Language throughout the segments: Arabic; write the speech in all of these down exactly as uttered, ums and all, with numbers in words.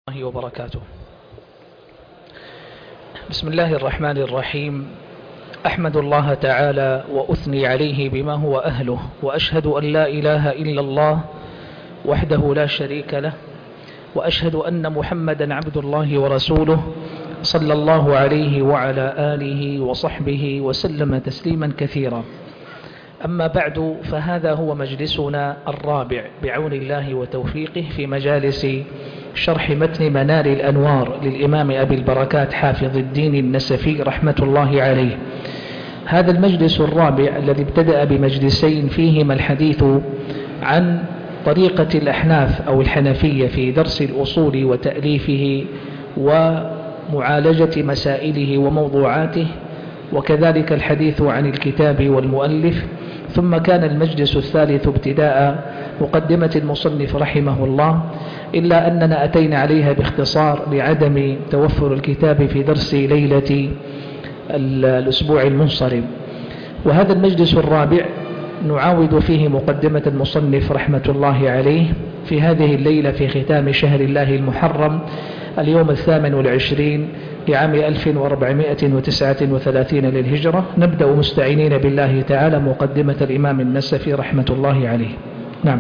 الله وبركاته. بسم الله الرحمن الرحيم. أحمد الله تعالى وأثني عليه بما هو أهله، وأشهد أن لا إله إلا الله وحده لا شريك له، وأشهد أن محمدا عبد الله ورسوله صلى الله عليه وعلى آله وصحبه وسلم تسليما كثيرا. أما بعد، فهذا هو مجلسنا الرابع بعون الله وتوفيقه في مجالس شرح متن منار الأنوار للإمام أبي البركات حافظ الدين النسفي رحمة الله عليه. هذا المجلس الرابع الذي ابتدأ بمجلسين فيهما الحديث عن طريقة الأحناف أو الحنفية في درس الأصول وتأليفه ومعالجة مسائله وموضوعاته، وكذلك الحديث عن الكتاب والمؤلف. ثم كان المجلس الثالث ابتداء مقدمة المصنف رحمه الله، إلا أننا أتينا عليها باختصار لعدم توفر الكتاب في درس ليلة الأسبوع المنصرم. وهذا المجلس الرابع نعاود فيه مقدمة المصنف رحمة الله عليه في هذه الليلة في ختام شهر الله المحرم، اليوم الثامن والعشرين لعام ألف وأربعمائة وتسعة وثلاثين للهجرة. نبدأ مستعينين بالله تعالى مقدمة الإمام النسفي رحمة الله عليه. نعم.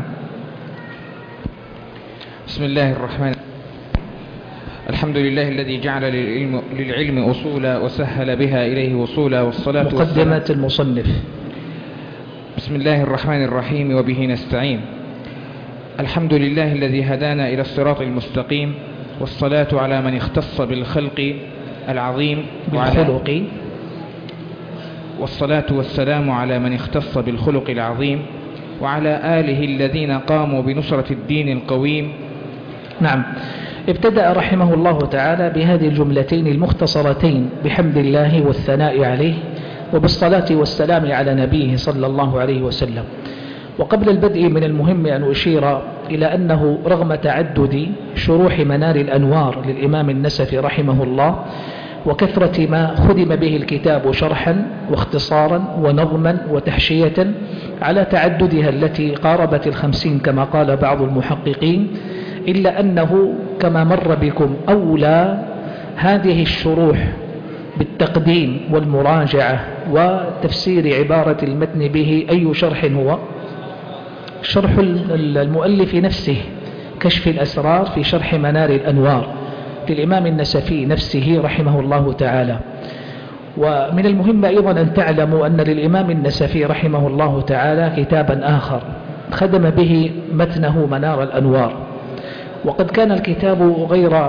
بسم الله الرحمن الرحيم. الحمد لله الذي جعل للعلم, للعلم أصولا وسهل بها إليه وصولا، والصلاة مقدمة المصنف. بسم الله الرحمن الرحيم وبه نستعين. الحمد لله الذي هدانا إلى الصراط المستقيم، والصلاة على من اختص بالخلق العظيم بالخلق والصلاة والسلام على من اختص بالخلق العظيم وعلى آله الذين قاموا بنصرة الدين القويم. نعم. ابتدأ رحمه الله تعالى بهذه الجملتين المختصرتين بحمد الله والثناء عليه وبالصلاة والسلام على نبيه صلى الله عليه وسلم. وقبل البدء من المهم أن أشير إلى أنه رغم تعدد شروح منار الأنوار للإمام النسفي رحمه الله وكثرة ما خدم به الكتاب شرحا واختصارا ونظما وتحشية على تعددها التي قاربت الخمسين كما قال بعض المحققين، إلا أنه كما مر بكم أولى هذه الشروح بالتقديم والمراجعة وتفسير عبارة المتن به. أي شرح هو؟ شرح المؤلف نفسه، كشف الأسرار في شرح منار الأنوار للإمام النسفي نفسه رحمه الله تعالى. ومن المهم أيضا أن تعلموا أن للإمام النسفي رحمه الله تعالى كتابا آخر خدم به متنه منار الأنوار، وقد كان الكتاب غير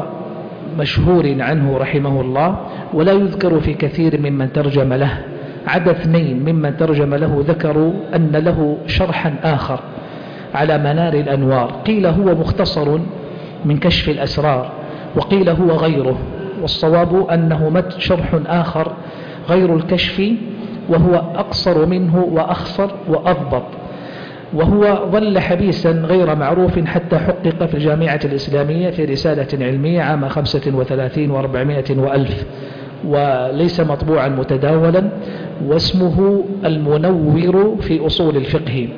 مشهور عنه رحمه الله ولا يذكر في كثير ممن ترجم له. عدا اثنين ممن ترجم له ذكروا أن له شرحا آخر على منار الأنوار، قيل هو مختصر من كشف الأسرار وقيل هو غيره، والصواب أنه شرح آخر غير الكشف وهو أقصر منه وأخصر وأضبط، وهو ظل حبيسا غير معروف حتى حقق في الجامعة الإسلامية في رسالة علمية عام خمسة وثلاثين وأربعمائة وألف، وليس مطبوعا متداولا، واسمه المنور في أصول الفقه،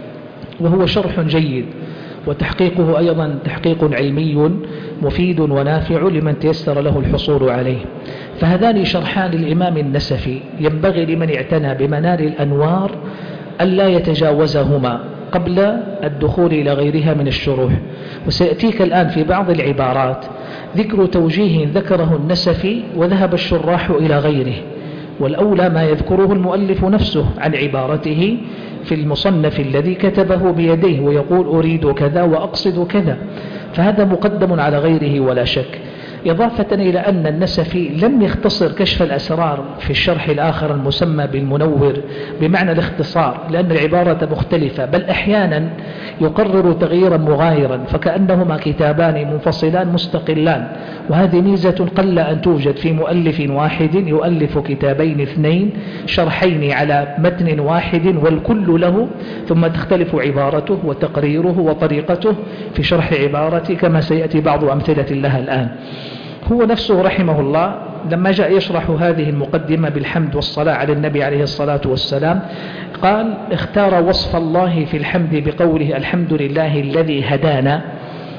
وهو شرح جيد وتحقيقه أيضا تحقيق علمي مفيد ونافع لمن تيسر له الحصول عليه. فهذان شرحان للإمام النسفي ينبغي لمن اعتنى بمنار الأنوار ألا يتجاوزهما قبل الدخول إلى غيرها من الشروح. وسيأتيك الآن في بعض العبارات ذكر توجيه ذكره النسفي وذهب الشراح إلى غيره، والأولى ما يذكره المؤلف نفسه عن عبارته في المصنف الذي كتبه بيديه ويقول أريد كذا وأقصد كذا، فهذا مقدم على غيره ولا شك. إضافة إلى أن النسفي لم يختصر كشف الأسرار في الشرح الآخر المسمى بالمنور بمعنى الاختصار، لأن العبارة مختلفة، بل أحيانا يقرر تغييرا مغايرا فكأنهما كتابان منفصلان مستقلان، وهذه ميزة قل أن توجد في مؤلف واحد يؤلف كتابين اثنين شرحين على متن واحد والكل له، ثم تختلف عبارته وتقريره وطريقته في شرح عبارته كما سيأتي بعض أمثلة لها الآن. هو نفسه رحمه الله لما جاء يشرح هذه المقدمة بالحمد والصلاة على النبي عليه الصلاة والسلام قال اختار وصف الله في الحمد بقوله الحمد لله الذي هدانا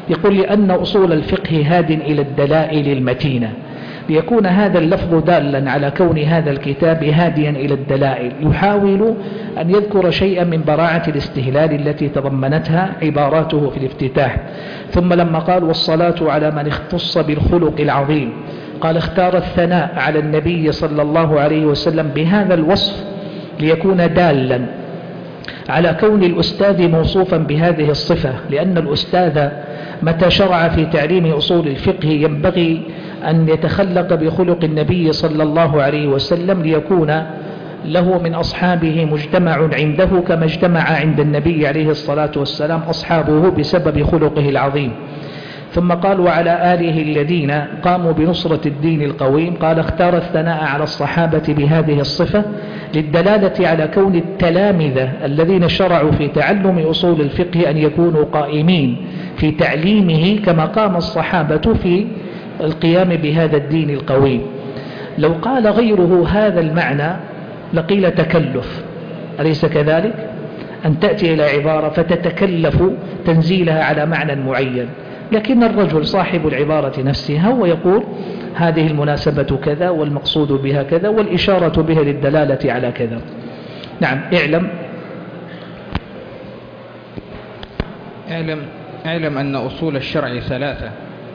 يقول لأن أصول الفقه هاد إلى الدلائل المتينة، ليكون هذا اللفظ دالا على كون هذا الكتاب هاديا إلى الدلائل. يحاول أن يذكر شيئا من براعة الاستهلال التي تضمنتها عباراته في الافتتاح. ثم لما قال والصلاة على من اختص بالخلق العظيم، قال اختار الثناء على النبي صلى الله عليه وسلم بهذا الوصف ليكون دالا على كون الأستاذ موصوفا بهذه الصفة، لأن الأستاذ متى شرع في تعليم أصول الفقه ينبغي أن يتخلق بخلق النبي صلى الله عليه وسلم ليكون له من أصحابه مجتمع عنده كما اجتمع عند النبي عليه الصلاة والسلام أصحابه بسبب خلقه العظيم. ثم قال وعلى آله الذين قاموا بنصرة الدين القويم، قال اختار الثناء على الصحابة بهذه الصفة للدلالة على كون التلامذة الذين شرعوا في تعلم أصول الفقه أن يكونوا قائمين في تعليمه كما قام الصحابة في القيام بهذا الدين القويم. لو قال غيره هذا المعنى لقيل تكلف، أليس كذلك؟ أن تأتي إلى عبارة فتتكلف تنزيلها على معنى معين، لكن الرجل صاحب العبارة نفسها ويقول هذه المناسبة كذا والمقصود بها كذا والإشارة بها للدلالة على كذا. نعم. اعلم اعلم اعلم أن أصول الشرع ثلاثة: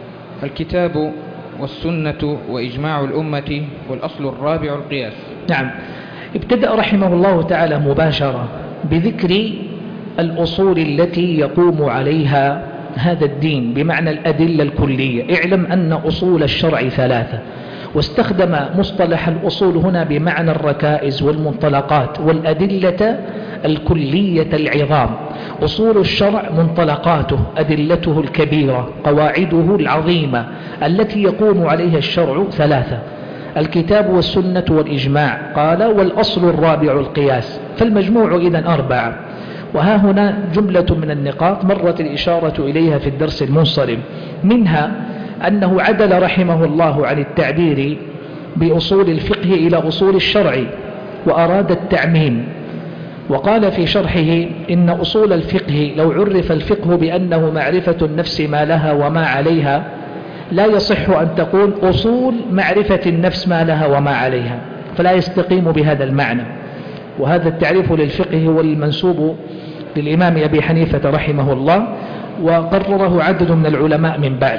الكتاب والسنة وإجماع الأمة، والأصل الرابع القياس. نعم. ابتدأ رحمه الله تعالى مباشرة بذكر الأصول التي يقوم عليها هذا الدين بمعنى الأدلة الكلية. اعلم أن أصول الشرع ثلاثة، واستخدم مصطلح الأصول هنا بمعنى الركائز والمنطلقات والأدلة الكلية العظام. أصول الشرع منطلقاته، أدلته الكبيرة، قواعده العظيمة التي يقوم عليها الشرع ثلاثة: الكتاب والسنة والإجماع. قال والأصل الرابع القياس، فالمجموع إذن أربعة. وها هنا جملة من النقاط مرت الإشارة إليها في الدرس المنصرم، منها أنه عدل رحمه الله عن التعبير بأصول الفقه إلى أصول الشرع وأراد التعميم، وقال في شرحه إن أصول الفقه لو عرف الفقه بأنه معرفة النفس ما لها وما عليها لا يصح أن تقول أصول معرفة النفس ما لها وما عليها، فلا يستقيم بهذا المعنى. وهذا التعريف للفقه هو المنسوب للإمام أبي حنيفة رحمه الله، وقرره عدد من العلماء من بعد.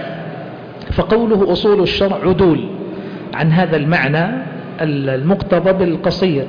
فقوله أصول الشرع عدول عن هذا المعنى المقتضى بالقصير.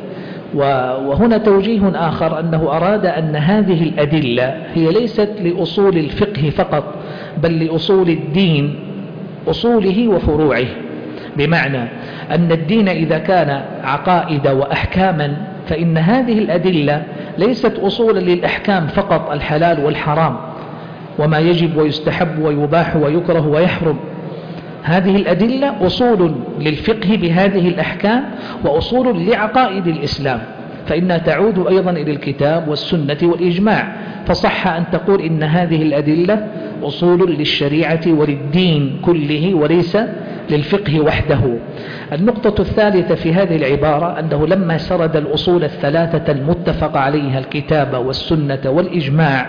وهنا توجيه آخر أنه أراد أن هذه الأدلة هي ليست لأصول الفقه فقط، بل لأصول الدين، أصوله وفروعه، بمعنى أن الدين إذا كان عقائد وأحكاما فإن هذه الأدلة ليست أصولا للأحكام فقط، الحلال والحرام وما يجب ويستحب ويباح ويكره ويحرم. هذه الأدلة أصول للفقه بهذه الأحكام وأصول لعقائد الإسلام، فإنها تعود أيضا إلى الكتاب والسنة والإجماع. فصح أن تقول إن هذه الأدلة أصول للشريعة وللدين كله وليس للفقه وحده. النقطة الثالثة في هذه العبارة أنه لما سرد الأصول الثلاثة المتفق عليها الكتاب والسنة والإجماع،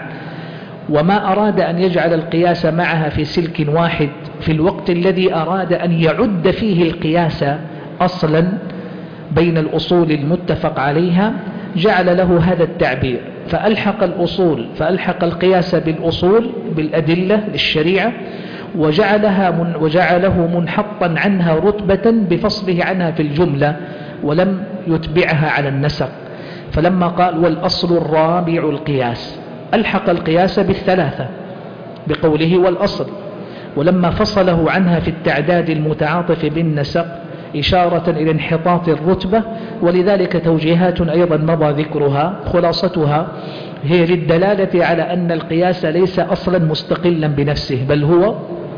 وما أراد أن يجعل القياس معها في سلك واحد في الوقت الذي أراد أن يعد فيه القياس أصلا بين الأصول المتفق عليها، جعل له هذا التعبير، فألحق الأصول فألحق القياس بالأصول بالأدلة للشريعة، وجعلها من وجعله منحطا عنها رتبة بفصله عنها في الجملة، ولم يتبعها على النسق. فلما قال والأصل الرابع القياس ألحق القياس بالثلاثة بقوله والأصل، ولما فصله عنها في التعداد المتعاطف بالنسق إشارة إلى انحطاط الرتبة. ولذلك توجيهات أيضا مضى ذكرها، خلاصتها هي للدلالة على أن القياس ليس أصلا مستقلا بنفسه، بل هو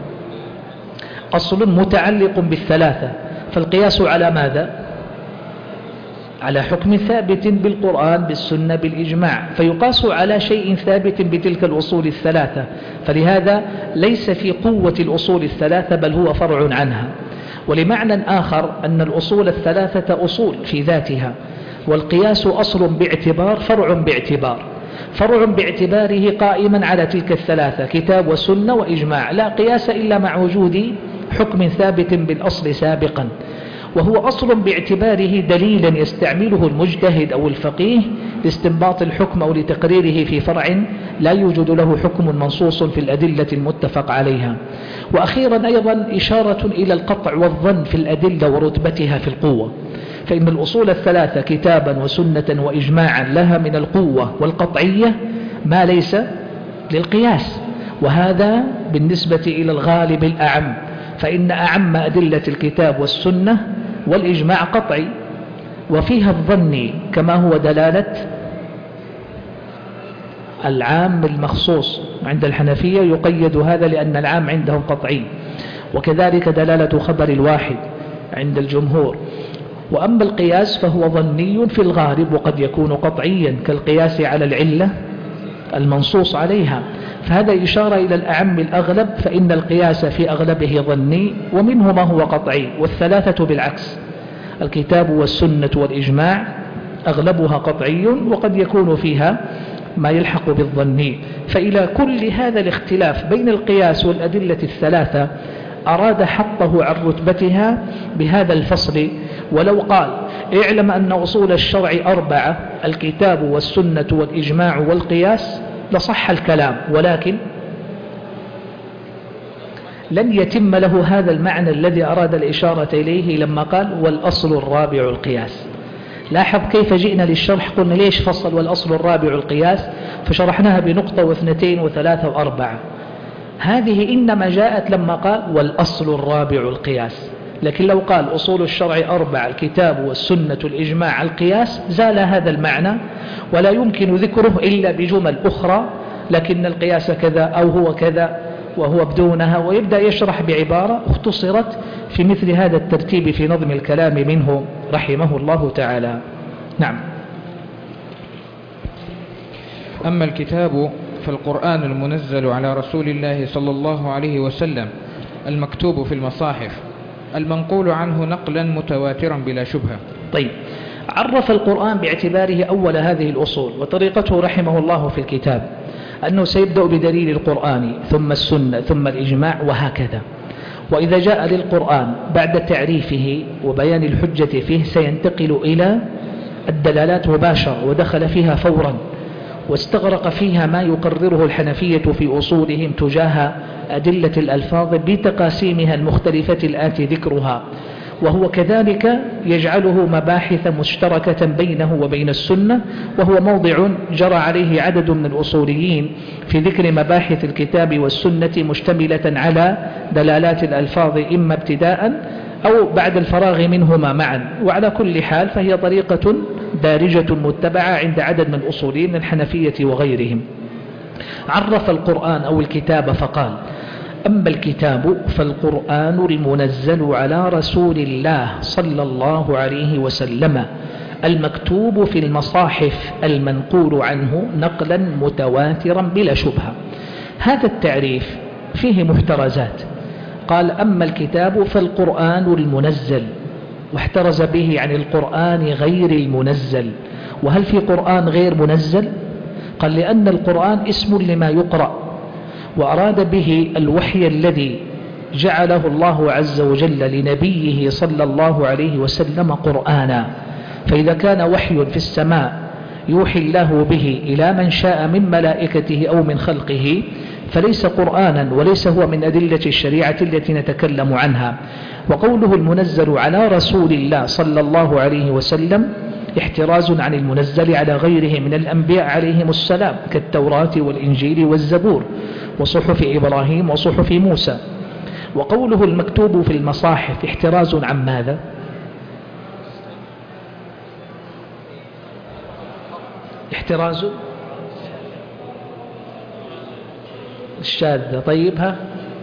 أصل متعلق بالثلاثة. فالقياس على ماذا؟ على حكم ثابت بالقرآن بالسنة بالإجماع، فيقاس على شيء ثابت بتلك الأصول الثلاثة. فلهذا ليس في قوة الأصول الثلاثة بل هو فرع عنها. ولمعنى آخر أن الأصول الثلاثة أصول في ذاتها، والقياس أصل باعتبار فرع باعتبار. فرع باعتباره قائما على تلك الثلاثة: كتاب وسنة وإجماع، لا قياس إلا مع وجود حكم ثابت بالأصل سابقا، وهو أصل باعتباره دليلا يستعمله المجتهد أو الفقيه لاستنباط الحكم أو لتقريره في فرع لا يوجد له حكم منصوص في الأدلة المتفق عليها. وأخيرا أيضا إشارة إلى القطع والظن في الأدلة ورتبتها في القوة، فإن الأصول الثلاثة كتابا وسنة وإجماعا لها من القوة والقطعية ما ليس للقياس، وهذا بالنسبة إلى الغالب الأعم، فإن أعم أدلة الكتاب والسنة والإجماع قطعي، وفيها الظن كما هو دلالة العام المخصوص. عند الحنفية يقيد هذا لأن العام عندهم قطعي، وكذلك دلالة خبر الواحد عند الجمهور. وأما القياس فهو ظني في الغالب وقد يكون قطعيا كالقياس على العلة المنصوص عليها، فهذا إشارة إلى الأعم الأغلب، فإن القياس في أغلبه ظني ومنه ما هو قطعي، والثلاثة بالعكس: الكتاب والسنة والإجماع أغلبها قطعي وقد يكون فيها ما يلحق بالظني. فإلى كل هذا الاختلاف بين القياس والأدلة الثلاثة أراد حطه عن رتبتها بهذا الفصل. ولو قال: اعلم أن أصول الشرع أربعة: الكتاب والسنة والإجماع والقياس، لصح الكلام، ولكن لن يتم له هذا المعنى الذي أراد الإشارة إليه لما قال: والأصل الرابع القياس. لاحظ كيف جئنا للشرح، قلنا ليش فصل والأصل الرابع القياس، فشرحناها بنقطة واثنتين وثلاثة وأربعة. هذه إنما جاءت لما قال: والأصل الرابع القياس. لكن لو قال: أصول الشرع أربعة: الكتاب والسنة الإجماع القياس، زال هذا المعنى ولا يمكن ذكره إلا بجمل أخرى، لكن القياس كذا أو هو كذا وهو بدونها، ويبدأ يشرح بعبارة اختصرت في مثل هذا الترتيب في نظم الكلام منه رحمه الله تعالى. نعم. أما الكتاب فالقرآن المنزل على رسول الله صلى الله عليه وسلم المكتوب في المصاحف المنقول عنه نقلا متواترا بلا شبهة. طيب، عرف القرآن باعتباره أول هذه الأصول، وطريقته رحمه الله في الكتاب أنه سيبدأ بدليل القرآن ثم السنة ثم الإجماع وهكذا. وإذا جاء للقرآن بعد تعريفه وبيان الحجة فيه سينتقل إلى الدلالات مباشرة، ودخل فيها فورا واستغرق فيها ما يقرره الحنفية في أصولهم تجاه أدلة الألفاظ بتقاسيمها المختلفة الآتي ذكرها، وهو كذلك يجعله مباحث مشتركة بينه وبين السنة، وهو موضع جرى عليه عدد من الأصوليين في ذكر مباحث الكتاب والسنة مشتملة على دلالات الألفاظ إما ابتداء أو بعد الفراغ منهما معا. وعلى كل حال فهي طريقة دارجة متبعة عند عدد من الأصوليين من الحنفية وغيرهم. عرف القرآن أو الكتاب فقال: أما الكتاب فالقرآن المنزل على رسول الله صلى الله عليه وسلم المكتوب في المصاحف المنقول عنه نقلا متواترا بلا شبهة. هذا التعريف فيه محترزات. قال: أما الكتاب فالقرآن المنزل، واحترز به عن القرآن غير المنزل. وهل في قرآن غير منزل؟ قال: لأن القرآن اسم لما يقرأ، وأراد به الوحي الذي جعله الله عز وجل لنبيه صلى الله عليه وسلم قرآنا. فإذا كان وحي في السماء يوحي الله به إلى من شاء من ملائكته أو من خلقه فليس قرآنا، وليس هو من أدلة الشريعة التي نتكلم عنها. وقوله المنزل على رسول الله صلى الله عليه وسلم احتراز عن المنزل على غيره من الأنبياء عليهم السلام كالتوراة والإنجيل والزبور وصحف إبراهيم وصحف موسى. وقوله المكتوب في المصاحف احتراز عن ماذا؟ احتراز الشاذة. طيبها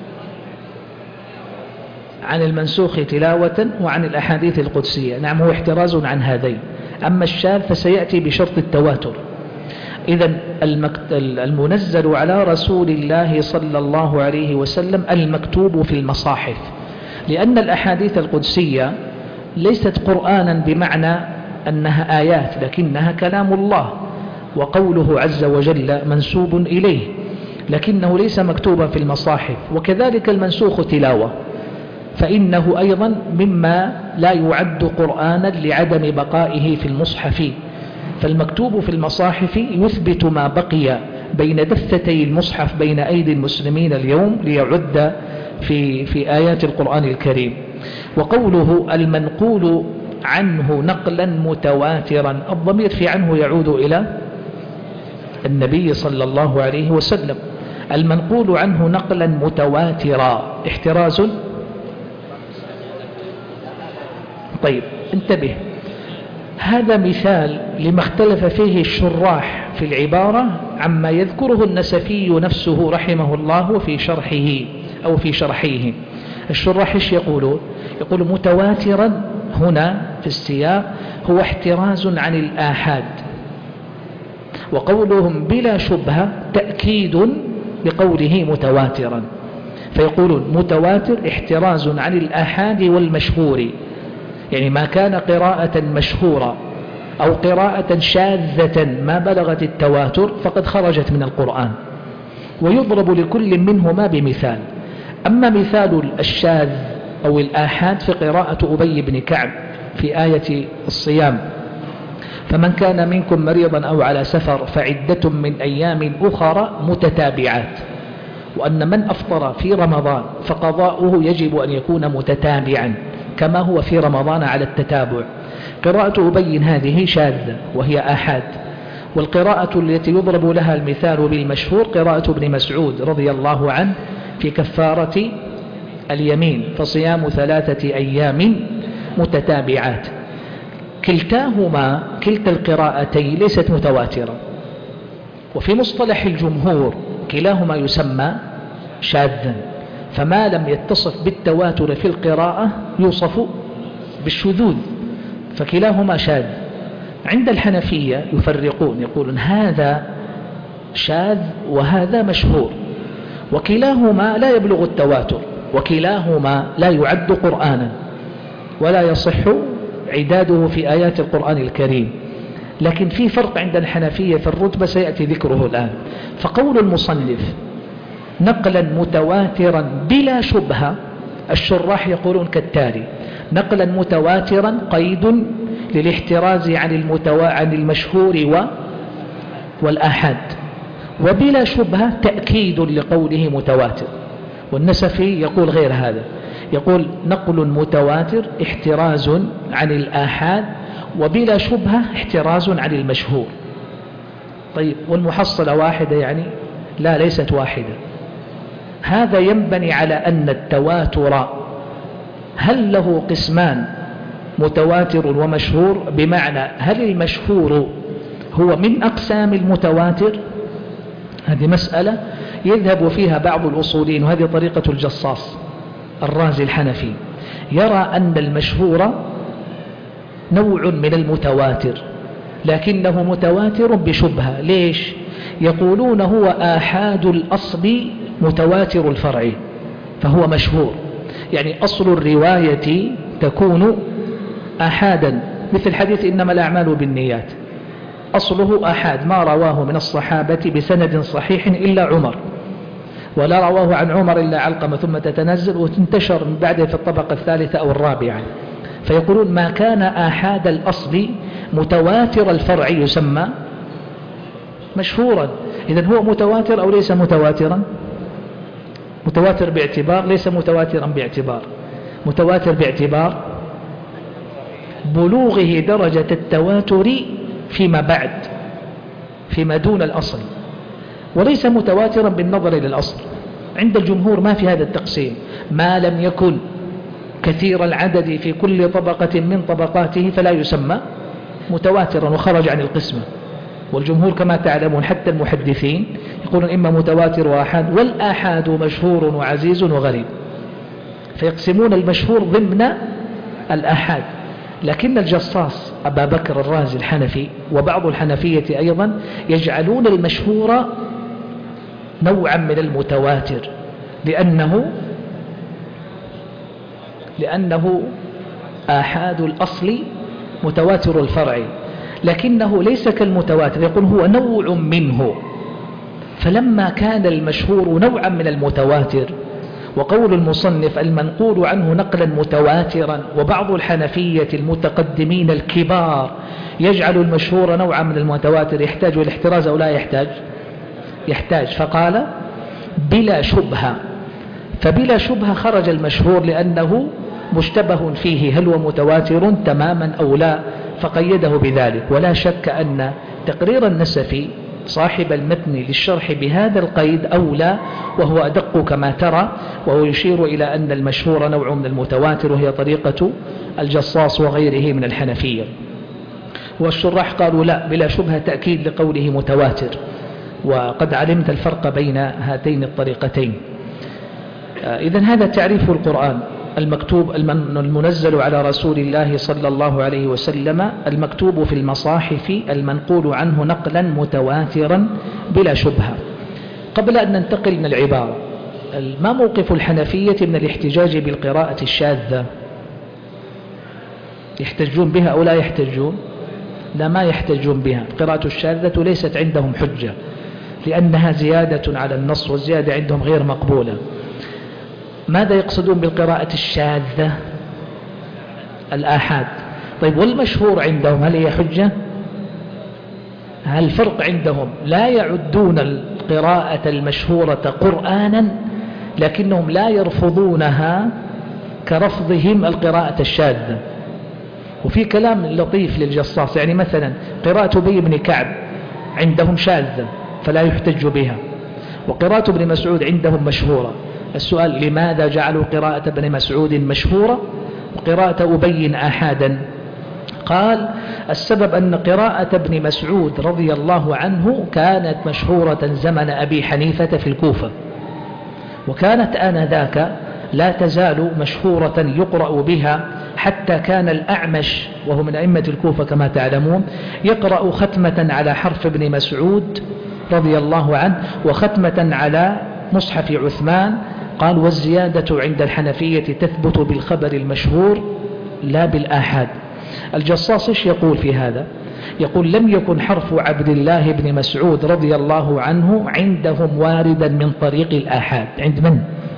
عن المنسوخ تلاوة وعن الأحاديث القدسية. نعم، هو احتراز عن هذين. أما الشاذ فسيأتي بشرط التواتر. إذن المنزل على رسول الله صلى الله عليه وسلم المكتوب في المصاحف، لأن الأحاديث القدسية ليست قرآنا بمعنى أنها آيات، لكنها كلام الله، وقوله عز وجل منسوب إليه، لكنه ليس مكتوبا في المصاحف. وكذلك المنسوخ تلاوة، فإنه أيضا مما لا يعد قرآنا لعدم بقائه في المصحف. فالمكتوب في المصاحف يثبت ما بقي بين دفتي المصحف بين أيدي المسلمين اليوم ليعد في, في آيات القرآن الكريم. وقوله المنقول عنه نقلا متواترا، الضمير في عنه يعود إلى النبي صلى الله عليه وسلم. المنقول عنه نقلا متواترا احتراز. طيب انتبه، هذا مثال لما اختلف فيه الشراح في العبارة عما يذكره النسفي نفسه رحمه الله في شرحه أو في شرحيه. الشراح ايش يقولون؟ يقول متواترا هنا في السياق هو احتراز عن الآحاد، وقولهم بلا شبهة تأكيد لقوله متواترا، فيقولون متواتر احتراز عن الآحاد والمشهور، يعني ما كان قراءة مشهورة أو قراءة شاذة ما بلغت التواتر فقد خرجت من القرآن، ويضرب لكل منهما بمثال. أما مثال الشاذ أو الآحاد في قراءة أبي بن كعب في آية الصيام، فمن كان منكم مريضا أو على سفر فعدة من أيام أخرى متتابعات، وأن من أفطر في رمضان فقضاؤه يجب أن يكون متتابعا كما هو في رمضان على التتابع. قراءة أبي هذه شاذة وهي آحاد. والقراءة التي يضرب لها المثال بالمشهور قراءة ابن مسعود رضي الله عنه في كفارة اليمين، فصيام ثلاثة أيام متتابعات. كلتاهما كلتا القراءتين ليست متواترة، وفي مصطلح الجمهور كلاهما يسمى شاذا، فما لم يتصف بالتواتر في القراءة يوصف بالشذوذ، فكلاهما شاذ. عند الحنفية يفرقون، يقولون هذا شاذ وهذا مشهور، وكلاهما لا يبلغ التواتر، وكلاهما لا يعد قرآنا ولا يصح عداده في آيات القرآن الكريم. لكن في فرق عند الحنفية في الرتبة سيأتي ذكره الآن. فقول المصنف نقلا متواترا بلا شبهة، الشراح يقولون كالتالي: نقلا متواترا قيد للاحتراز عن, المتوا... عن المشهور و... والآحاد، وبلا شبهة تأكيد لقوله متواتر. والنسفي يقول غير هذا، يقول نقل متواتر احتراز عن الآحاد، وبلا شبهة احتراز عن المشهور. طيب والمحصلة واحدة؟ يعني لا، ليست واحدة. هذا ينبني على أن التواتر هل له قسمان متواتر ومشهور، بمعنى هل المشهور هو من أقسام المتواتر؟ هذه مسألة يذهب فيها بعض الأصولين، وهذه طريقة الجصاص الرازي الحنفي، يرى أن المشهور نوع من المتواتر، لكنه متواتر بشبهة. ليش؟ يقولون هو آحاد الأصل متواتر الفرع، فهو مشهور، يعني أصل الرواية تكون آحادا، مثل حديث إنما الأعمال بالنيات، أصله آحاد، ما رواه من الصحابة بسند صحيح إلا عمر، ولا رواه عن عمر إلا علقمة، ثم تتنزل وتنتشر من بعده في الطبقة الثالثة أو الرابعة. فيقولون ما كان آحاد الأصل متواتر الفرع يسمى مشهورا. إذن هو متواتر أو ليس متواترا؟ متواتر باعتبار، ليس متواترا باعتبار. متواتر باعتبار بلوغه درجة التواتر فيما بعد، فيما دون الأصل، وليس متواترا بالنظر إلى الأصل. عند الجمهور ما في هذا التقسيم، ما لم يكن كثير العدد في كل طبقة من طبقاته فلا يسمى متواترا، وخرج عن القسمة. والجمهور كما تعلمون حتى المحدثين يقولون إما متواتر وآحاد، والآحاد مشهور وعزيز وغريب، فيقسمون المشهور ضمن الآحاد. لكن الجصاص أبا بكر الرازي الحنفي وبعض الحنفية أيضا يجعلون المشهور نوعا من المتواتر، لأنه لأنه آحاد الأصل متواتر الفرع. لكنه ليس كالمتواتر، يقول هو نوع منه. فلما كان المشهور نوعا من المتواتر، وقول المصنف المنقول عنه نقلا متواترا، وبعض الحنفية المتقدمين الكبار يجعل المشهور نوعا من المتواتر، يحتاج الاحتراز أو لا يحتاج؟ يحتاج. فقال بلا شبهة، فبلا شبهة خرج المشهور لأنه مشتبه فيه هل هو متواتر تماما أو لا، فقيده بذلك. ولا شك أن تقرير النسفي صاحب المتن للشرح بهذا القيد أولى، وهو أدق كما ترى، وهو يشير إلى أن المشهور نوع من المتواتر، وهي طريقة الجصاص وغيره من الحنفية. والشراح قالوا لا، بلا شبهة تأكيد لقوله متواتر، وقد علمت الفرق بين هاتين الطريقتين. إذن هذا تعريف القرآن المكتوب المنزل على رسول الله صلى الله عليه وسلم، المكتوب في المصاحف، المنقول عنه نقلا متواترا بلا شبهة. قبل أن ننتقل من العبارة، ما موقف الحنفية من الاحتجاج بالقراءة الشاذة؟ يحتجون بها أو لا يحتجون؟ لا، ما يحتجون بها. القراءة الشاذة ليست عندهم حجة، لأنها زيادة على النص، والزيادة عندهم غير مقبولة. ماذا يقصدون بالقراءة الشاذة؟ الآحاد. طيب والمشهور عندهم هل هي حجة؟ هل الفرق عندهم لا يعدون القراءة المشهورة قرآنا، لكنهم لا يرفضونها كرفضهم القراءة الشاذة. وفي كلام لطيف للجصاص، يعني مثلا قراءة أبي بن كعب عندهم شاذة فلا يحتج بها، وقراءة ابن مسعود عندهم مشهورة. السؤال لماذا جعلوا قراءة ابن مسعود مشهورة وقراءة أبي آحادا؟ قال السبب أن قراءة ابن مسعود رضي الله عنه كانت مشهورة زمن أبي حنيفة في الكوفة، وكانت آنذاك لا تزال مشهورة يقرأ بها، حتى كان الأعمش وهو من أئمة الكوفة كما تعلمون يقرأ ختمة على حرف ابن مسعود رضي الله عنه، وختمة على مصحف عثمان. قال والزيادة عند الحنفية تثبت بالخبر المشهور لا بالآحاد. الجصاص ايش يقول في هذا؟ يقول لم يكن حرف عبد الله بن مسعود رضي الله عنه عندهم واردا من طريق الآحاد. عند من؟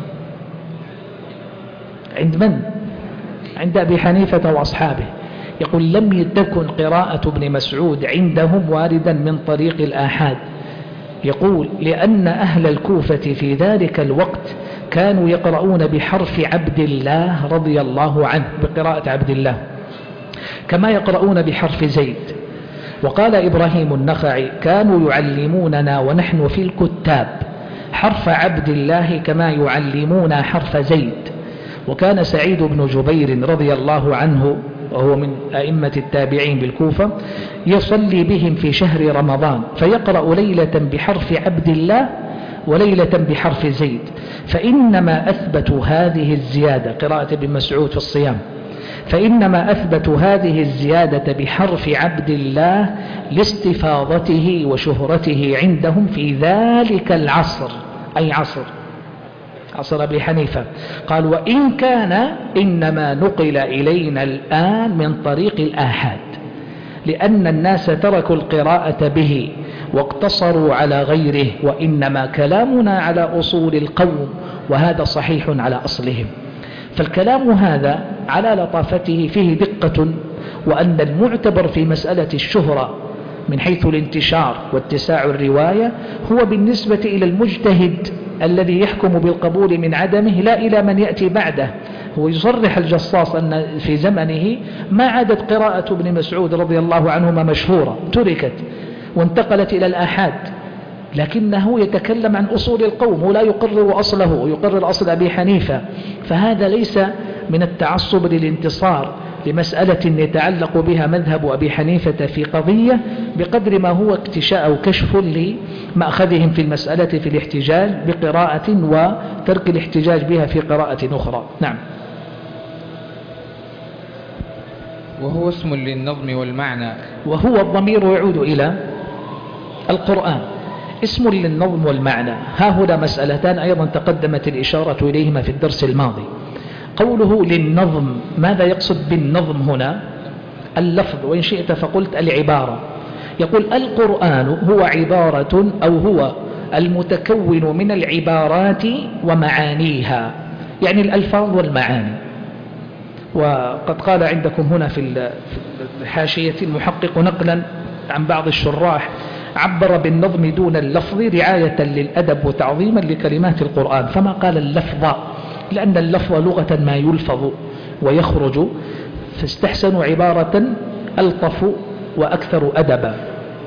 عند من؟ عند أبي حنيفة وأصحابه. يقول لم تكن قراءة ابن مسعود عندهم واردا من طريق الآحاد. يقول لأن أهل الكوفة في ذلك الوقت كانوا يقرؤون بحرف عبد الله رضي الله عنه، بقراءة عبد الله، كما يقرؤون بحرف زيد. وقال إبراهيم النخعي كانوا يعلموننا ونحن في الكتاب حرف عبد الله كما يعلمون حرف زيد. وكان سعيد بن جبير رضي الله عنه وهو من أئمة التابعين بالكوفة يصلي بهم في شهر رمضان، فيقرأ ليلة بحرف عبد الله وليلة بحرف زيد. فإنما أثبتوا هذه الزيادة، قراءة ابن مسعود في الصيام، فإنما أثبتوا هذه الزيادة بحرف عبد الله لاستفاضته وشهرته عندهم في ذلك العصر، أي عصر عصر أبي حنيفة. قال وإن كان إنما نقل إلينا الآن من طريق الآحاد، لأن الناس تركوا القراءة به واقتصروا على غيره، وإنما كلامنا على أصول القوم، وهذا صحيح على أصلهم. فالكلام هذا على لطافته فيه دقة، وأن المعتبر في مسألة الشهرة من حيث الانتشار واتساع الرواية هو بالنسبة إلى المجتهد الذي يحكم بالقبول من عدمه، لا إلى من يأتي بعده. هو يصرح الجصاص أن في زمنه ما عادت قراءة ابن مسعود رضي الله عنهما مشهورة، تركت وانتقلت إلى الآحاد، لكنه يتكلم عن أصول القوم ولا يقرر أصله ويقرر أصل أبي حنيفة. فهذا ليس من التعصب للانتصار لمسألة يتعلق بها مذهب أبي حنيفة في قضية، بقدر ما هو اكتشاء أو كشف لمأخذهم في المسألة في الاحتجاج بقراءة وترك الاحتجاج بها في قراءة أخرى. نعم. وهو اسم للنظم والمعنى، وهو الضمير يعود إلى القرآن، اسم للنظم والمعنى. ها هنا مسألتان أيضا تقدمت الإشارة إليهما في الدرس الماضي. قوله للنظم، ماذا يقصد بالنظم هنا؟ اللفظ، وإن شئت فقلت العبارة. يقول القرآن هو عبارة أو هو المتكون من العبارات ومعانيها، يعني الألفاظ والمعاني. وقد قال عندكم هنا في الحاشية المحقق نقلا عن بعض الشراح: عبر بالنظم دون اللفظ رعاية للأدب وتعظيما لكلمات القرآن، فما قال اللفظ، لأن اللفظ لغة ما يلفظ ويخرج، فاستحسنوا عبارة ألطف وأكثر أدبا.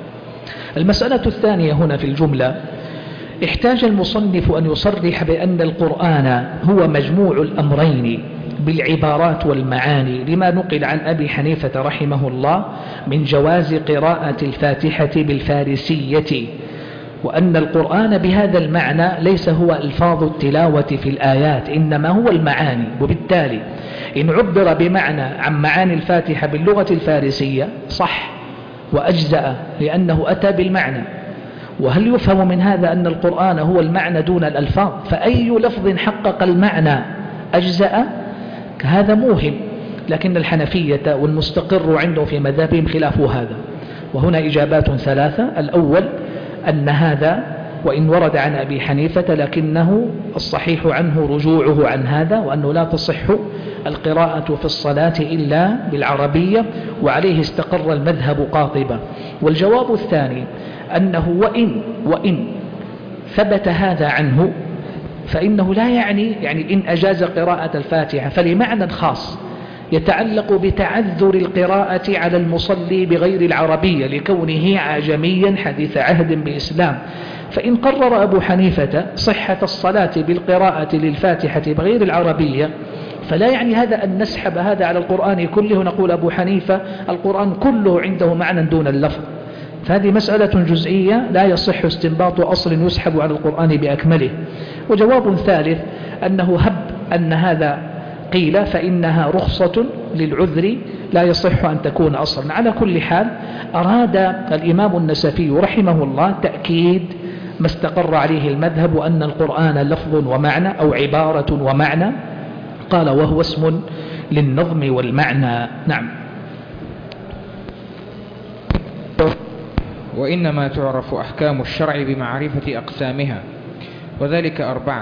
المسألة الثانية هنا في الجملة: احتاج المصنف أن يصرح بأن القرآن هو مجموع الأمرين بالعبارات والمعاني، لما نقل عن أبي حنيفة رحمه الله من جواز قراءة الفاتحة بالفارسية، وأن القرآن بهذا المعنى ليس هو ألفاظ التلاوة في الآيات، إنما هو المعاني. وبالتالي إن عبر بمعنى عن معاني الفاتحة باللغة الفارسية صح وأجزأ، لأنه أتى بالمعنى. وهل يفهم من هذا أن القرآن هو المعنى دون الألفاظ؟ فأي لفظ حقق المعنى أجزأ، هذا موهم. لكن الحنفية والمستقر عنده في مذهبهم خلاف هذا. وهنا إجابات ثلاثة: الأول أن هذا وإن ورد عن أبي حنيفة لكنه الصحيح عنه رجوعه عن هذا، وأنه لا تصح القراءة في الصلاة إلا بالعربية، وعليه استقر المذهب قاطبة. والجواب الثاني أنه وإن, وإن ثبت هذا عنه فإنه لا يعني يعني إن أجاز قراءة الفاتحة فلمعنى خاص يتعلق بتعذر القراءة على المصلي بغير العربية لكونه عجميا حديث عهد بإسلام. فإن قرر أبو حنيفة صحة الصلاة بالقراءة للفاتحة بغير العربية فلا يعني هذا أن نسحب هذا على القرآن كله، نقول أبو حنيفة القرآن كله عنده معنى دون اللفظ. فهذه مسألة جزئية لا يصح استنباط أصل يسحب على القرآن بأكمله. وجواب ثالث أنه هب أن هذا قيل فإنها رخصة للعذر لا يصح أن تكون أصلا. على كل حال أراد الإمام النسفي رحمه الله تأكيد ما استقر عليه المذهب، وأن القرآن لفظ ومعنى أو عبارة ومعنى، قال وهو اسم للنظم والمعنى. نعم. وإنما تعرف أحكام الشرع بمعرفة أقسامها، وذلك أربعة: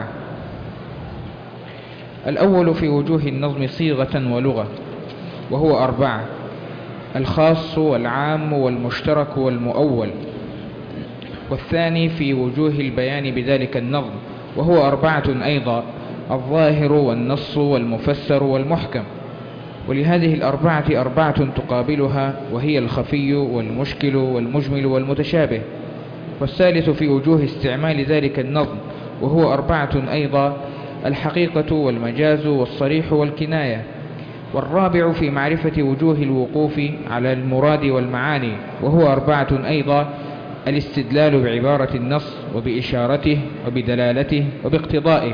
الأول في وجوه النظم صيغة ولغة، وهو أربعة: الخاص والعام والمشترك والمؤول. والثاني في وجوه البيان بذلك النظم، وهو أربعة أيضا: الظاهر والنص والمفسر والمحكم. ولهذه الأربعة أربعة تقابلها، وهي الخفي والمشكل والمجمل والمتشابه. والثالث في وجوه استعمال ذلك النظم، وهو أربعة أيضا: الحقيقة والمجاز والصريح والكناية. والرابع في معرفة وجوه الوقوف على المراد والمعاني، وهو أربعة أيضا: الاستدلال بعبارة النص وبإشارته وبدلالته وباقتضائه.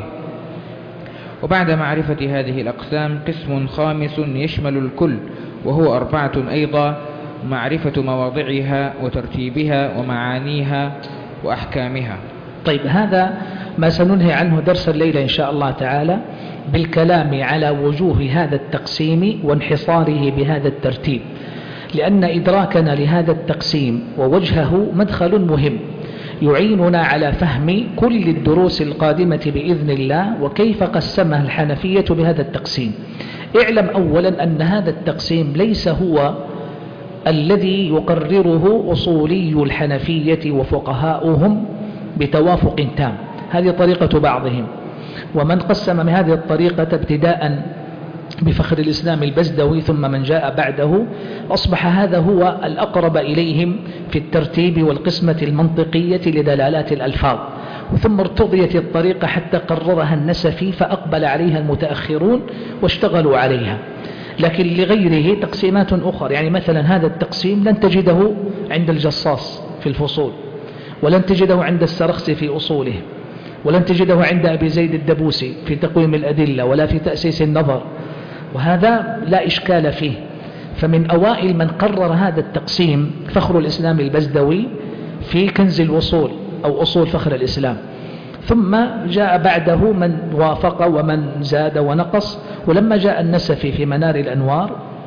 وبعد معرفة هذه الأقسام قسم خامس يشمل الكل، وهو أربعة أيضا: معرفة مواضعها وترتيبها ومعانيها وأحكامها. طيب، هذا ما سننهي عنه درس الليلة إن شاء الله تعالى، بالكلام على وجوه هذا التقسيم وانحصاره بهذا الترتيب، لأن إدراكنا لهذا التقسيم ووجهه مدخل مهم يعيننا على فهم كل الدروس القادمة بإذن الله، وكيف قسمها الحنفية بهذا التقسيم. اعلم أولا أن هذا التقسيم ليس هو الذي يقرره أصولي الحنفية وفقهاؤهم بتوافق تام، هذه طريقة بعضهم. ومن قسم من هذه الطريقة ابتداء بفخر الإسلام البزدوي ثم من جاء بعده، أصبح هذا هو الأقرب إليهم في الترتيب والقسمة المنطقية لدلالات الألفاظ. ثم ارتضيت الطريقة حتى قررها النسفي فأقبل عليها المتأخرون واشتغلوا عليها. لكن لغيره تقسيمات أخرى، يعني مثلا هذا التقسيم لن تجده عند الجصاص في الفصول، ولن تجده عند السرخسي في أصوله، ولن تجده عند أبي زيد الدبوسي في تقويم الأدلة ولا في تأسيس النظر، وهذا لا إشكال فيه. فمن أوائل من قرر هذا التقسيم فخر الإسلام البزدوي في كنز الوصول أو أصول فخر الإسلام، ثم جاء بعده من وافق ومن زاد ونقص. ولما جاء النسفي في منار الأنوار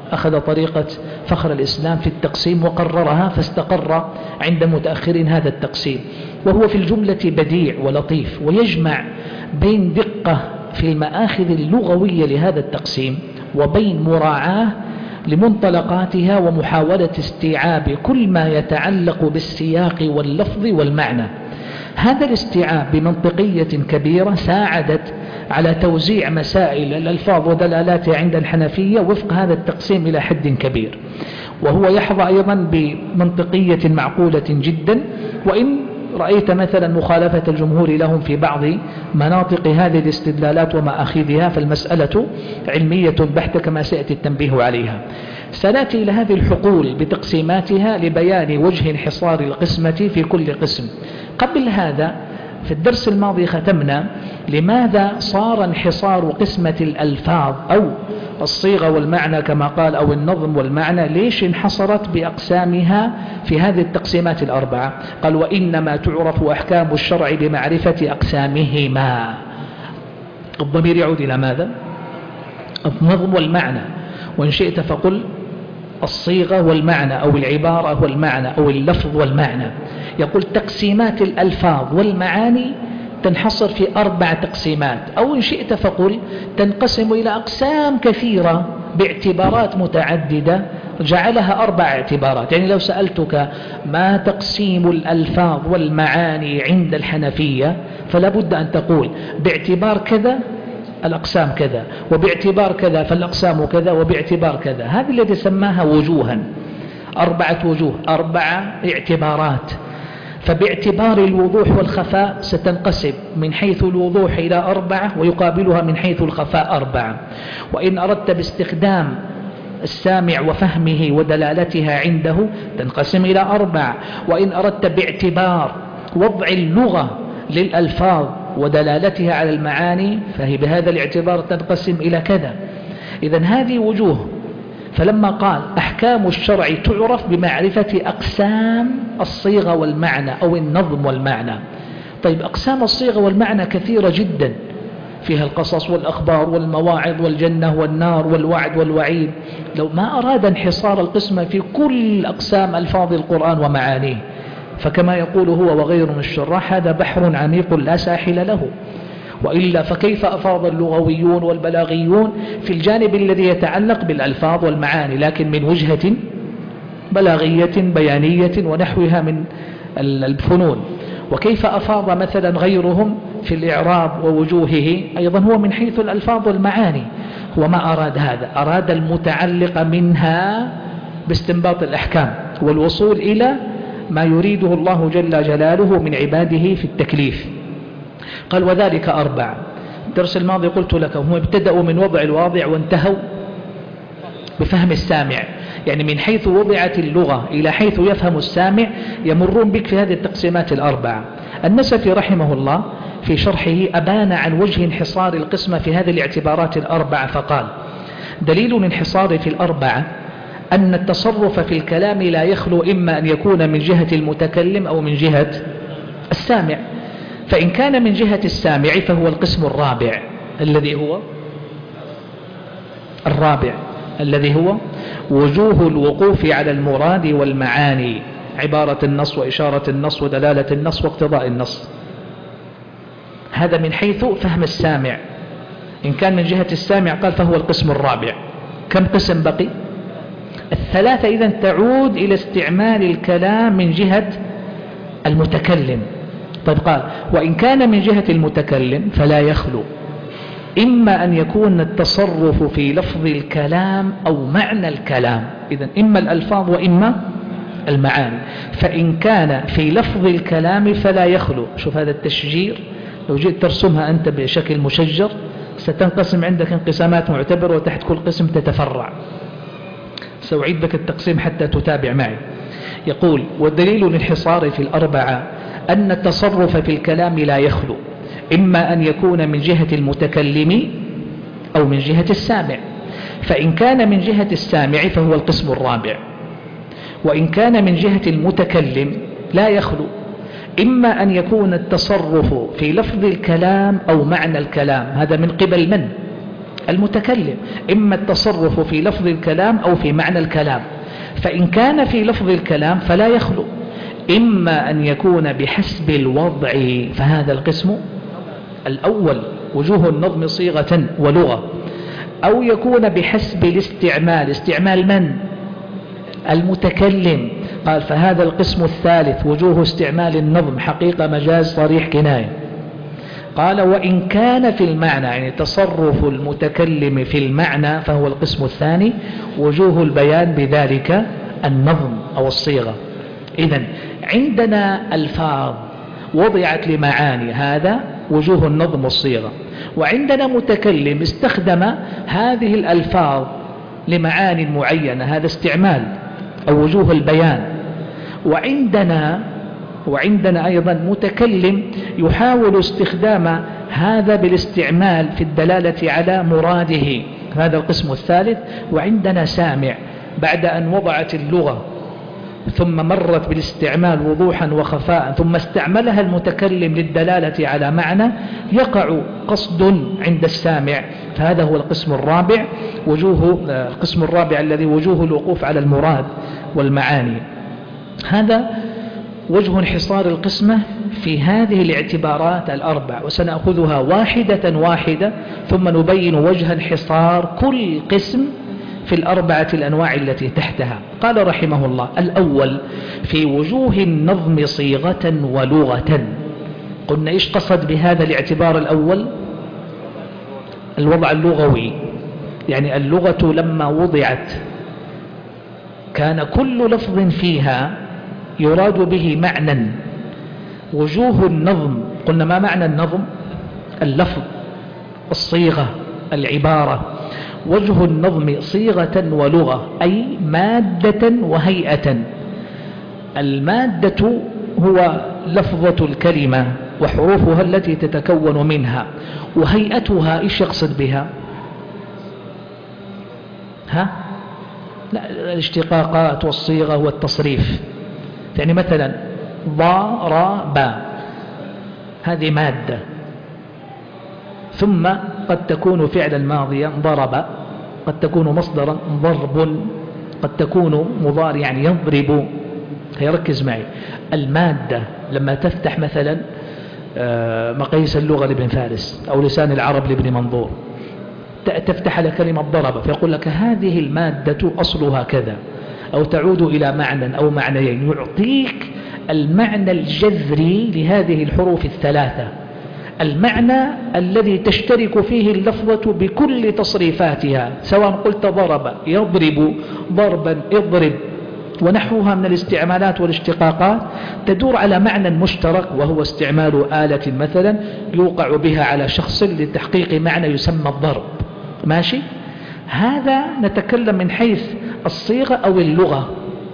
أخذ طريقة فخر الإسلام في التقسيم وقررها، فاستقر عند متأخرين هذا التقسيم، وهو في الجملة بديع ولطيف، ويجمع بين دقة في المآخذ اللغوية لهذا التقسيم وبين مراعاة لمنطلقاتها ومحاولة استيعاب كل ما يتعلق بالسياق واللفظ والمعنى. هذا الاستيعاب بمنطقية كبيرة ساعدت على توزيع مسائل الألفاظ ودلالاتها عند الحنفية وفق هذا التقسيم إلى حد كبير، وهو يحظى أيضا بمنطقية معقولة جدا، وإن رأيت مثلا مخالفة الجمهور لهم في بعض مناطق هذه الاستدلالات ومآخذها، فالمسألة علمية بحتة كما سيأتي التنبيه عليها. سنأتي إلى هذه الحقول بتقسيماتها لبيان وجه انحصار القسمة في كل قسم. قبل هذا في الدرس الماضي ختمنا لماذا صار انحصار قسمة الألفاظ أو الصيغة والمعنى كما قال أو النظم والمعنى، ليش انحصرت بأقسامها في هذه التقسيمات الأربعة؟ قال وإنما تعرف أحكام الشرع بمعرفة أقسامهما. الضمير يعود إلى ماذا؟ النظم والمعنى، وإن شئت فقل الصيغة والمعنى أو العبارة والمعنى أو اللفظ والمعنى. يقول تقسيمات الألفاظ والمعاني تنحصر في أربع تقسيمات، أو إن شئت فقل تنقسم إلى أقسام كثيرة باعتبارات متعددة جعلها أربع اعتبارات. يعني لو سألتك ما تقسيم الألفاظ والمعاني عند الحنفية فلا بد أن تقول باعتبار كذا الأقسام كذا، وباعتبار كذا فالأقسام كذا، وباعتبار كذا. هذه التي سماها وجوها، أربعة وجوه، أربعة اعتبارات. فباعتبار الوضوح والخفاء ستنقسم من حيث الوضوح إلى أربعة، ويقابلها من حيث الخفاء أربعة. وإن أردت باستخدام السامع وفهمه ودلالتها عنده تنقسم إلى أربعة. وإن أردت باعتبار وضع اللغة للألفاظ ودلالتها على المعاني فهي بهذا الاعتبار تنقسم إلى كذا. إذن هذه وجوه. فلما قال أحكام الشرع تعرف بمعرفة أقسام الصيغة والمعنى أو النظم والمعنى. طيب أقسام الصيغة والمعنى كثيرة جدا، فيها القصص والأخبار والمواعظ والجنة والنار والوعد والوعيد. لو ما أراد انحصار القسمة في كل أقسام ألفاظ القرآن ومعانيه، فكما يقول هو وغيره من الشراح هذا بحر عميق لا ساحل له. وإلا فكيف أفاض اللغويون والبلاغيون في الجانب الذي يتعلق بالألفاظ والمعاني، لكن من وجهة بلاغية بيانية ونحوها من الفنون. وكيف أفاض مثلا غيرهم في الإعراب ووجوهه أيضا هو من حيث الألفاظ والمعاني. هو ما أراد هذا، أراد المتعلق منها باستنباط الأحكام والوصول إلى ما يريده الله جل جلاله من عباده في التكليف. قال وذلك أربع. الدرس الماضي قلت لك هم ابتدأوا من وضع الواضع وانتهوا بفهم السامع، يعني من حيث وضعت اللغة إلى حيث يفهم السامع يمرون بك في هذه التقسيمات الأربعة. النسفي رحمه الله في شرحه أبان عن وجه انحصار القسمة في هذه الاعتبارات الأربعة فقال دليل الانحصار في الأربعة أن التصرف في الكلام لا يخلو إما أن يكون من جهة المتكلم أو من جهة السامع. فإن كان من جهة السامع فهو القسم الرابع الذي هو الرابع الذي هو وجوه الوقوف على المراد والمعاني، عبارة النص وإشارة النص ودلالة النص واقتضاء النص. هذا من حيث فهم السامع. إن كان من جهة السامع قال فهو القسم الرابع. كم قسم بقي؟ الثلاثة. إذن تعود إلى استعمال الكلام من جهة المتكلم. طيب قال وإن كان من جهة المتكلم فلا يخلو إما أن يكون التصرف في لفظ الكلام أو معنى الكلام. إذن إما الألفاظ وإما المعاني. فإن كان في لفظ الكلام فلا يخلو. شوف هذا التشجير، لو جئت ترسمها أنت بشكل مشجر ستنقسم عندك انقسامات معتبرة وتحت كل قسم تتفرع. سأعيد لك التقسيم حتى تتابع معي. يقول والدليل الانحصار في الأربعة أن التصرف في الكلام لا يخلو إما أن يكون من جهة المتكلم أو من جهة السامع. فإن كان من جهة السامع فهو القسم الرابع. وإن كان من جهة المتكلم لا يخلو إما أن يكون التصرف في لفظ الكلام أو معنى الكلام. هذا من قبل من؟ المتكلم، إما التصرف في لفظ الكلام أو في معنى الكلام. فإن كان في لفظ الكلام فلا يخلو، إما أن يكون بحسب الوضع، فهذا القسم الأول وجوه النظم صيغة ولغة، أو يكون بحسب الاستعمال. استعمال من؟ المتكلم. قال فهذا القسم الثالث وجوه استعمال النظم حقيقة مجاز صريح كناية. قال وإن كان في المعنى، يعني تصرف المتكلم في المعنى، فهو القسم الثاني وجوه البيان بذلك النظم أو الصيغة. إذن عندنا ألفاظ وضعت لمعاني، هذا وجوه النظم والصيغة. وعندنا متكلم استخدم هذه الألفاظ لمعاني معينة، هذا استعمال أو وجوه البيان. وعندنا وعندنا أيضا متكلم يحاول استخدام هذا بالاستعمال في الدلالة على مراده، هذا القسم الثالث. وعندنا سامع بعد أن وضعت اللغة ثم مرت بالاستعمال وضوحا وخفاء ثم استعملها المتكلم للدلالة على معنى، يقع قصد عند السامع، فهذا هو القسم الرابع وجوه القسم الرابع الذي وجوه الوقوف على المراد والمعاني. هذا وجه انحصار القسمة في هذه الاعتبارات الأربع، وسنأخذها واحدة واحدة ثم نبين وجه انحصار كل قسم في الأربعة الأنواع التي تحتها. قال رحمه الله: الأول في وجوه النظم صيغة ولغة. قلنا إيش قصد بهذا الاعتبار الأول؟ الوضع اللغوي، يعني اللغة لما وضعت كان كل لفظ فيها يراد به معنى. وجوه النظم، قلنا ما معنى النظم؟ اللفظ، الصيغة، العبارة. وجه النظم صيغة ولغة، أي مادة وهيئة. المادة هو لفظة الكلمة وحروفها التي تتكون منها، وهيئتها إيش يقصد بها؟ ها؟ لا، الاشتقاقات والصيغة والتصريف. يعني مثلا ضرب، هذه مادة، ثم قد تكون فعلا ماضيا ضرب، قد تكون مصدرا ضرب، قد تكون مضارعا يعني يضرب. هيركز معي، المادة لما تفتح مثلا مقاييس اللغة لابن فارس أو لسان العرب لابن منظور، تفتح على كلمة ضرب فيقول لك هذه المادة أصلها كذا، أو تعود إلى معنى أو معنيين، يعطيك المعنى الجذري لهذه الحروف الثلاثة، المعنى الذي تشترك فيه اللفظة بكل تصريفاتها، سواء قلت ضرب يضرب، ضربا اضرب، ونحوها من الاستعمالات والاشتقاقات تدور على معنى مشترك، وهو استعمال آلة مثلا يوقع بها على شخص لتحقيق معنى يسمى الضرب. ماشي؟ هذا نتكلم من حيث الصيغة أو اللغة،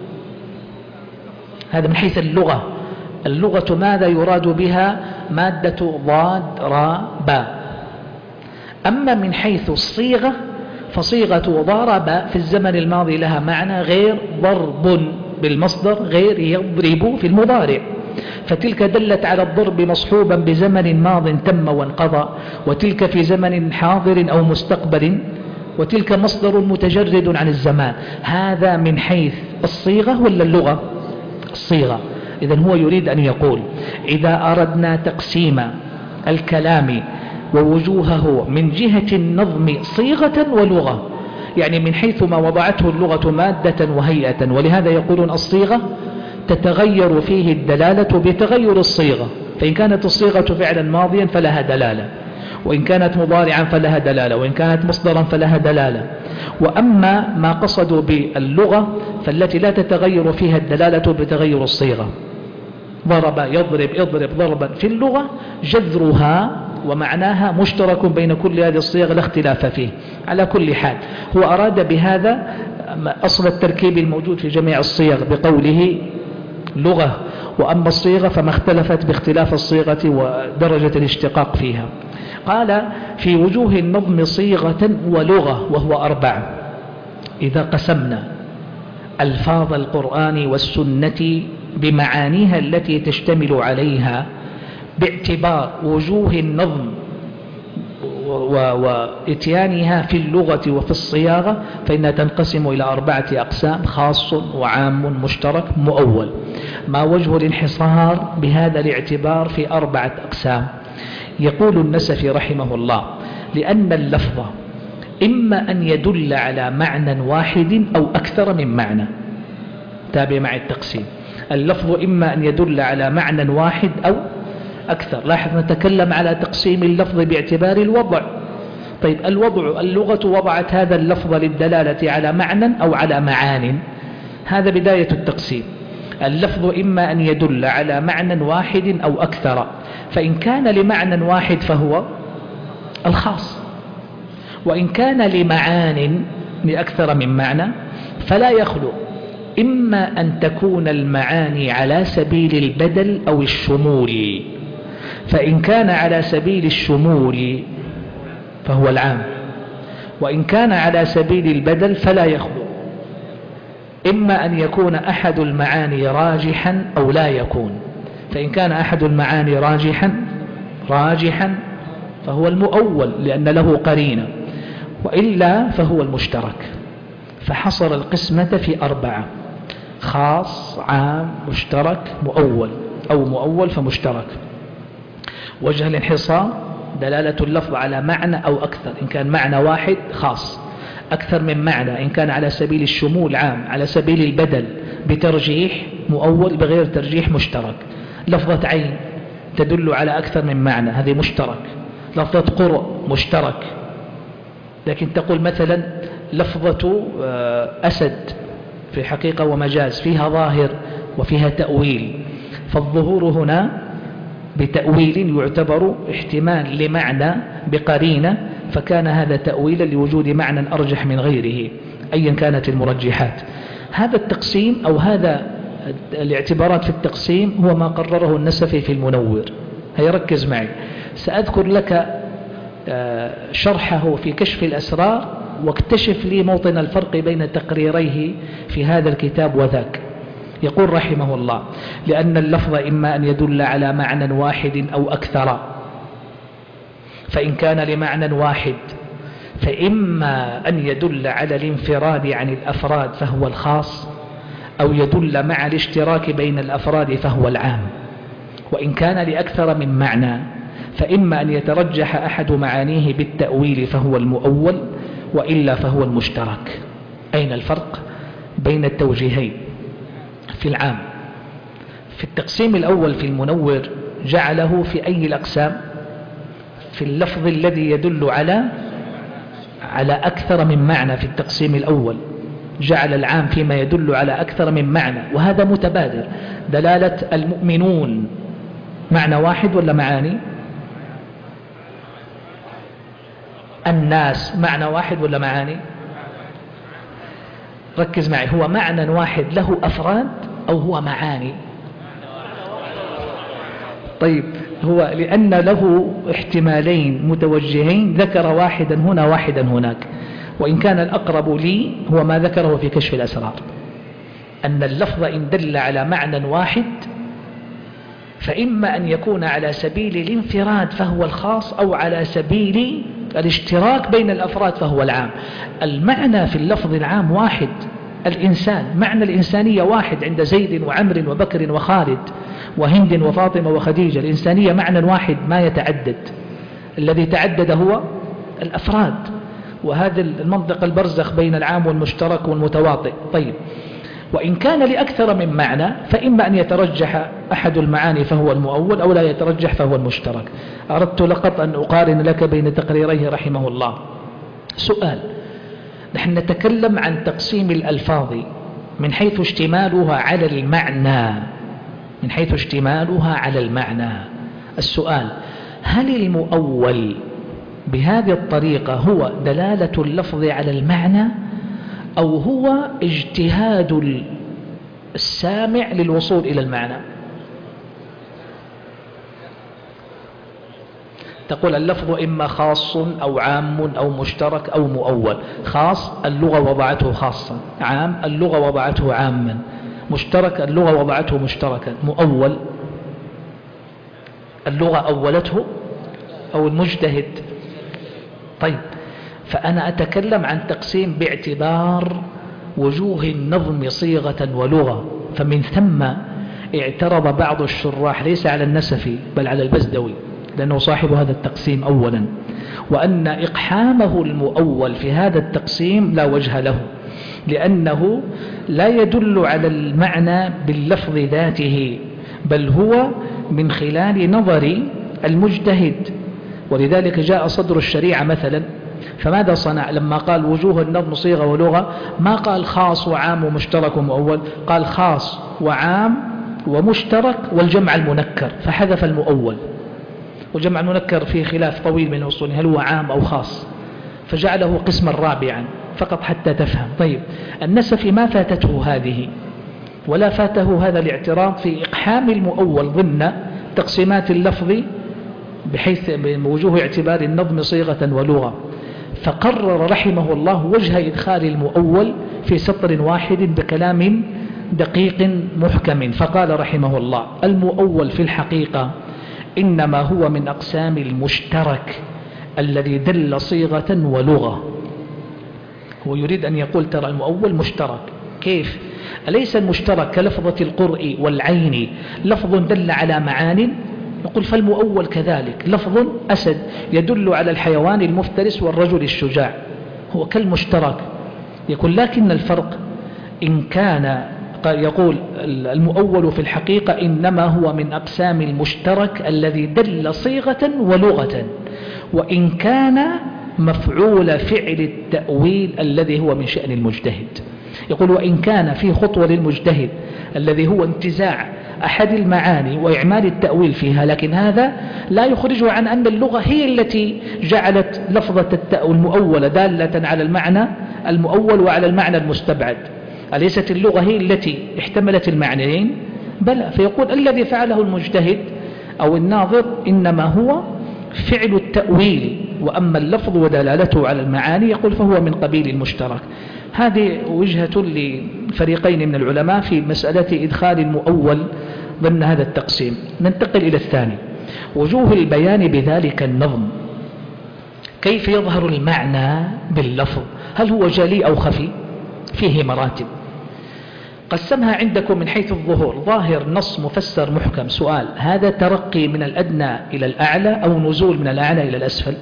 هذا من حيث اللغة. اللغة ماذا يراد بها؟ مادة ضاد را با. أما من حيث الصيغة فصيغة ضرب في الزمن الماضي لها معنى غير ضرب بالمصدر، غير يضرب في المضارع، فتلك دلت على الضرب مصحوبا بزمن ماض تم وانقضى، وتلك في زمن حاضر أو مستقبل، وتلك مصدر متجرد عن الزمان. هذا من حيث الصيغة ولا اللغة؟ الصيغة. إذن هو يريد أن يقول إذا أردنا تقسيم الكلام ووجوهه من جهة النظم صيغة ولغة، يعني من حيث ما وضعته اللغة مادة وهيئة، ولهذا يقولون الصيغة تتغير فيه الدلالة بتغير الصيغة، فإن كانت الصيغة فعلا ماضيا فلها دلالة، وإن كانت مضارعا فلها دلالة، وإن كانت مصدرا فلها دلالة. وأما ما قصدوا باللغة فالتي لا تتغير فيها الدلالة بتغير الصيغة، ضرب يضرب اضرب ضربا، في اللغة جذرها ومعناها مشترك بين كل هذه الصيغ لا اختلاف فيه. على كل حال هو أراد بهذا أصل التركيب الموجود في جميع الصيغ بقوله لغة، وأما الصيغة فما اختلفت باختلاف الصيغة ودرجة الاشتقاق فيها. قال في وجوه النظم صيغة ولغة، وهو أربع. إذا قسمنا ألفاظ القرآن والسنة بمعانيها التي تشتمل عليها باعتبار وجوه النظم وإتيانها في اللغة وفي الصياغة فإنها تنقسم إلى أربعة أقسام: خاص وعام مشترك مؤول. ما وجه الانحصار بهذا الاعتبار في أربعة أقسام؟ يقول النسفي رحمه الله: لأن اللفظ إما أن يدل على معنى واحد أو أكثر من معنى. تابع مع التقسيم. اللفظ إما أن يدل على معنى واحد أو أكثر. لاحظ نتكلم على تقسيم اللفظ باعتبار الوضع. طيب الوضع، اللغة وضعت هذا اللفظ للدلالة على معنى أو على معان. هذا بداية التقسيم. اللفظ إما أن يدل على معنى واحد أو أكثر، فإن كان لمعنى واحد فهو الخاص، وإن كان لمعان لأكثر من معنى فلا يخلو إما أن تكون المعاني على سبيل البدل أو الشمول. فإن كان على سبيل الشمول فهو العام، وإن كان على سبيل البدل فلا يخلو إما أن يكون أحد المعاني راجحا أو لا يكون. فإن كان أحد المعاني راجحا راجحا فهو المؤول لأن له قرينة، وإلا فهو المشترك. فحصر القسمة في أربعة: خاص، عام، مشترك، مؤول، أو مؤول فمشترك. وجه الانحصار: دلالة اللفظ على معنى أو أكثر، إن كان معنى واحد خاص، أكثر من معنى إن كان على سبيل الشمول عام، على سبيل البدل بترجيح مؤول، بغير ترجيح مشترك. لفظة عين تدل على أكثر من معنى، هذه مشترك. لفظة قرء مشترك. لكن تقول مثلا لفظة أسد في حقيقة ومجاز فيها ظاهر وفيها تأويل، فالظهور هنا بتأويل يعتبر احتمال لمعنى بقرينة، فكان هذا تأويلا لوجود معنى أرجح من غيره أيا كانت المرجحات. هذا التقسيم أو هذا الاعتبارات في التقسيم هو ما قرره النسفي في المنور. هيركز معي، سأذكر لك شرحه في كشف الأسرار، واكتشف لي موطن الفرق بين تقريريه في هذا الكتاب وذاك. يقول رحمه الله: لأن اللفظ إما أن يدل على معنى واحد أو أكثر، فإن كان لمعنى واحد فإما أن يدل على الانفراد عن الأفراد فهو الخاص، أو يدل مع الاشتراك بين الأفراد فهو العام. وإن كان لأكثر من معنى فإما أن يترجح أحد معانيه بالتأويل فهو المؤول، وإلا فهو المشترك. أين الفرق بين التوجيهين في العام؟ في التقسيم الأول في المنور جعله في أي الأقسام؟ في اللفظ الذي يدل على على أكثر من معنى. في التقسيم الأول جعل العام فيما يدل على أكثر من معنى، وهذا متبادر. دلالة المؤمنون معنى واحد ولا معاني؟ الناس معنى واحد ولا معاني؟ ركز معي، هو معنى واحد له أفراد أو هو معاني؟ طيب، هو لأن له احتمالين متوجهين ذكر واحدا هنا واحدا هناك، وإن كان الأقرب لي هو ما ذكره في كشف الأسرار، أن اللفظ إن دل على معنى واحد فإما أن يكون على سبيل الانفراد فهو الخاص، أو على سبيل الاشتراك بين الأفراد فهو العام. المعنى في اللفظ العام واحد، الإنسان معنى الإنسانية واحد عند زيد وعمر وبكر وخالد وهند وفاطمة وخديجة. الإنسانية معنى واحد ما يتعدد، الذي تعدد هو الأفراد، وهذا المنطق البرزخ بين العام والمشترك والمتواطئ. طيب، وإن كان لأكثر من معنى فإما أن يترجح أحد المعاني فهو المؤول، أو لا يترجح فهو المشترك. أردت لقط أن أقارن لك بين تقريريه رحمه الله. سؤال: نحن نتكلم عن تقسيم الألفاظ من حيث اشتمالها على المعنى، من حيث اشتمالها على المعنى. السؤال: هل المؤول بهذه الطريقة هو دلالة اللفظ على المعنى، أو هو اجتهاد السامع للوصول إلى المعنى؟ تقول اللفظ إما خاص أو عام أو مشترك أو مؤول. خاص اللغة وضعته خاصا، عام اللغة وضعته عاما، مشترك اللغة وضعته مشتركا، مؤول اللغة أولته أو المجتهد طيب، فأنا أتكلم عن تقسيم باعتبار وجوه النظم صيغة ولغة، فمن ثم اعترض بعض الشراح ليس على النسفي بل على البزدوي، لأنه صاحب هذا التقسيم أولا، وأن إقحامه المؤول في هذا التقسيم لا وجه له، لأنه لا يدل على المعنى باللفظ ذاته، بل هو من خلال نظر المجتهد. ولذلك جاء صدر الشريعة مثلا، فماذا صنع لما قال وجوه النظم صيغة ولغة؟ ما قال خاص وعام ومشترك ومؤول، قال خاص وعام ومشترك والجمع المنكر، فحذف المؤول. والجمع المنكر فيه خلاف طويل من أصول، هل هو عام أو خاص، فجعله قسما رابعا فقط حتى تفهم. طيب، النسفي ما فاتته هذه ولا فاته هذا الاعتراض في إقحام المؤول ضمن تقسيمات اللفظ بحيث بوجوه اعتبار النظم صيغة ولغة، فقرر رحمه الله وجه إدخال المؤول في سطر واحد بكلام دقيق محكم، فقال رحمه الله: المؤول في الحقيقة إنما هو من أقسام المشترك الذي دل صيغة ولغة. هو يريد أن يقول ترى المؤول مشترك. كيف؟ أليس المشترك كلفظة القرء والعين لفظ دل على معان؟ يقول فالمؤول كذلك لفظ أسد يدل على الحيوان المفترس والرجل الشجاع، هو كالمشترك. يقول لكن الفرق إن كان، يقول المؤول في الحقيقة إنما هو من أقسام المشترك الذي دل صيغة ولغة، وإن كان مفعول فعل التأويل الذي هو من شأن المجتهد. يقول وإن كان في خطوة للمجتهد الذي هو انتزاع أحد المعاني وإعمال التأويل فيها، لكن هذا لا يخرجه عن أن اللغة هي التي جعلت لفظة التأويل المؤولة دالة على المعنى المؤول وعلى المعنى المستبعد. أليست اللغة هي التي احتملت المعنيين؟ بلى. فيقول الذي فعله المجتهد أو الناظر إنما هو فعل التأويل، وأما اللفظ ودلالته على المعاني يقول فهو من قبيل المشترك. هذه وجهة لفريقين من العلماء في مسألة إدخال المؤول ضمن هذا التقسيم. ننتقل إلى الثاني، وجوه البيان بذلك النظم. كيف يظهر المعنى باللفظ؟ هل هو جلي أو خفي؟ فيه مراتب قسمها عندكم من حيث الظهور: ظاهر، نص، مفسر، محكم. سؤال: هذا ترقي من الأدنى إلى الأعلى أو نزول من الأعلى إلى الأسفل؟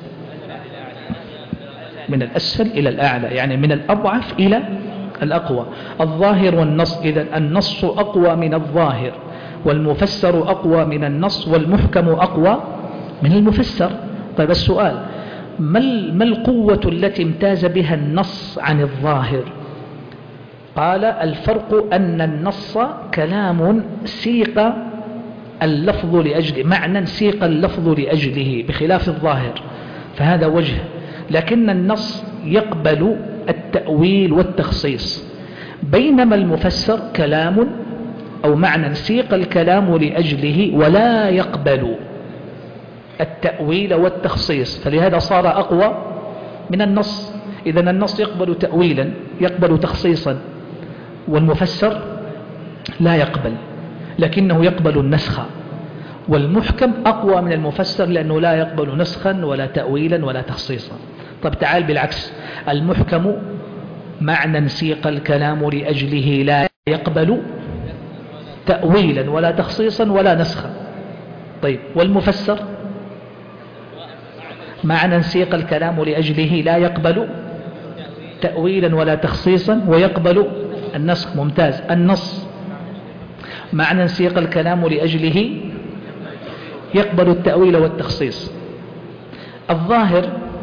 من الأسفل إلى الأعلى، يعني من الأضعف إلى الأقوى. الظاهر والنص، إذن النص أقوى من الظاهر، والمفسر أقوى من النص، والمحكم أقوى من المفسر. طيب السؤال: ما القوة التي امتاز بها النص عن الظاهر؟ قال: الفرق أن النص كلام سيق اللفظ لأجله، معنى سيق اللفظ لأجله، بخلاف الظاهر، فهذا وجه. لكن النص يقبل التأويل والتخصيص، بينما المفسر كلام أو معنى سيق الكلام لأجله ولا يقبل التأويل والتخصيص، فلهذا صار أقوى من النص. إذن النص يقبل تأويلا، يقبل تخصيصا، والمفسر لا يقبل، لكنه يقبل النسخ. والمحكم أقوى من المفسر لأنه لا يقبل نسخا ولا تأويلا ولا تخصيصا. طب تعال بالعكس، المحكم معنى سيق الكلام لأجله لا يقبل تأويلا ولا تخصيصا ولا نسخا. طيب والمفسر معنى سيق الكلام لأجله لا يقبل تأويلا ولا تخصيصا ويقبل النسخ. ممتاز. النص معنى سيق الكلام لأجله يقبل التأويل والتخصيص. الظاهر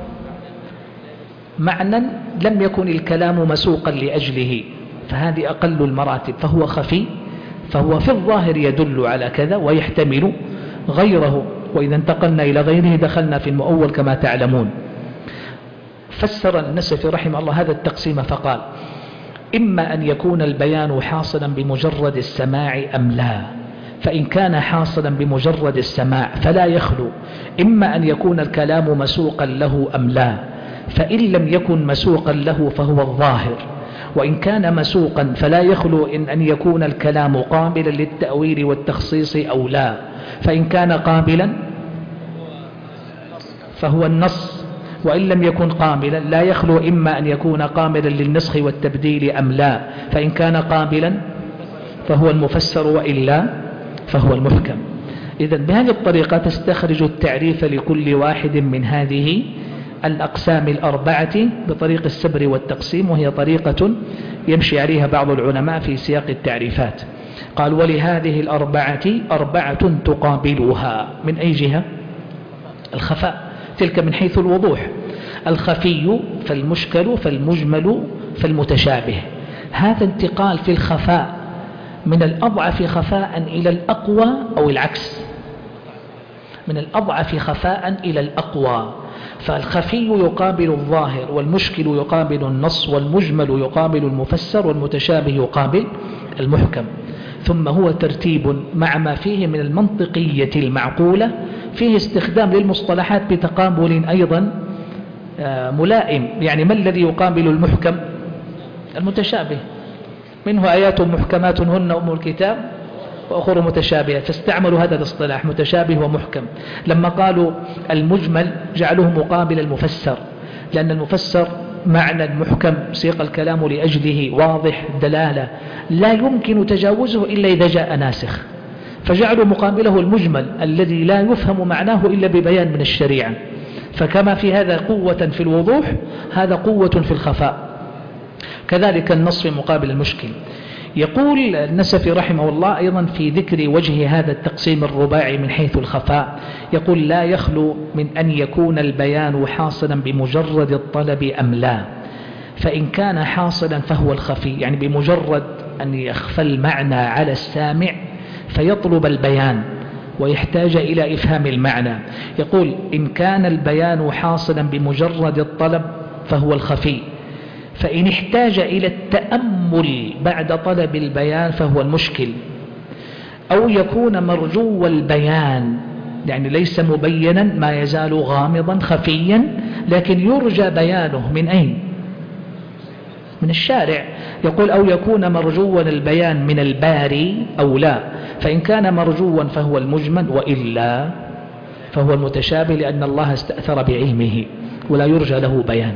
معنى لم يكن الكلام مسوقا لأجله، فهذه أقل المراتب، فهو خفي، فهو في الظاهر يدل على كذا ويحتمل غيره، وإذا انتقلنا إلى غيره دخلنا في المؤول كما تعلمون. فسر النسفي رحمه الله هذا التقسيم فقال: إما أن يكون البيان حاصلا بمجرد السماع أم لا، فإن كان حاصلا بمجرد السماع فلا يخلو إما أن يكون الكلام مسوقا له أم لا، فإن لم يكن مسوقا له فهو الظاهر، وإن كان مسوقا فلا يخلو إن أن يكون الكلام قابلا للتأويل والتخصيص أو لا، فإن كان قابلا فهو النص وإن لم يكن قابلا لا يخلو إما أن يكون قابلا للنسخ والتبديل أم لا، فإن كان قابلا فهو المفسر وإلا فهو المحكم. إذن بهذه الطريقة تستخرج التعريف لكل واحد من هذه الأقسام الأربعة بطريق السبر والتقسيم، وهي طريقة يمشي عليها بعض العلماء في سياق التعريفات. قال ولهذه الأربعة أربعة تقابلها. من أي جهة؟ الخفاء، تلك من حيث الوضوح، الخفي فالمشكل فالمجمل فالمتشابه. هذا انتقال في الخفاء من الأضعف خفاء إلى الأقوى أو العكس، من الأضعف خفاء إلى الأقوى. فالخفي يقابل الظاهر، والمشكل يقابل النص، والمجمل يقابل المفسر، والمتشابه يقابل المحكم. ثم هو ترتيب مع ما فيه من المنطقية المعقولة، فيه استخدام للمصطلحات بتقابل أيضا ملائم. يعني ما الذي يقابل المحكم؟ المتشابه، منه آيات محكمات هن أم الكتاب وأخر متشابهة، فاستعملوا هذا الاصطلاح متشابه ومحكم. لما قالوا المجمل جعلوه مقابل المفسر، لأن المفسر معنى المحكم سيق الكلام لأجله واضح دلالة لا يمكن تجاوزه إلا إذا جاء ناسخ، فجعلوا مقابله المجمل الذي لا يفهم معناه إلا ببيان من الشريعة. فكما في هذا قوة في الوضوح، هذا قوة في الخفاء. كذلك النص في مقابل المشكل. يقول النسفي رحمه الله أيضا في ذكر وجه هذا التقسيم الرباعي من حيث الخفاء، يقول لا يخلو من أن يكون البيان حاصلا بمجرد الطلب أم لا. فإن كان حاصلا فهو الخفي، يعني بمجرد أن يخفى المعنى على السامع فيطلب البيان ويحتاج إلى إفهام المعنى. يقول إن كان البيان حاصلا بمجرد الطلب فهو الخفي، فإن احتاج إلى التأمل بعد طلب البيان فهو المشكل. أو يكون مرجو البيان، يعني ليس مبينا، ما يزال غامضا خفيا، لكن يرجى بيانه من أين؟ من الشارع. يقول أو يكون مرجوا البيان من الباري أو لا. فإن كان مرجوا فهو المجمل، وإلا فهو المتشابه، لأن الله استأثر بعلمه ولا يرجى له بيان.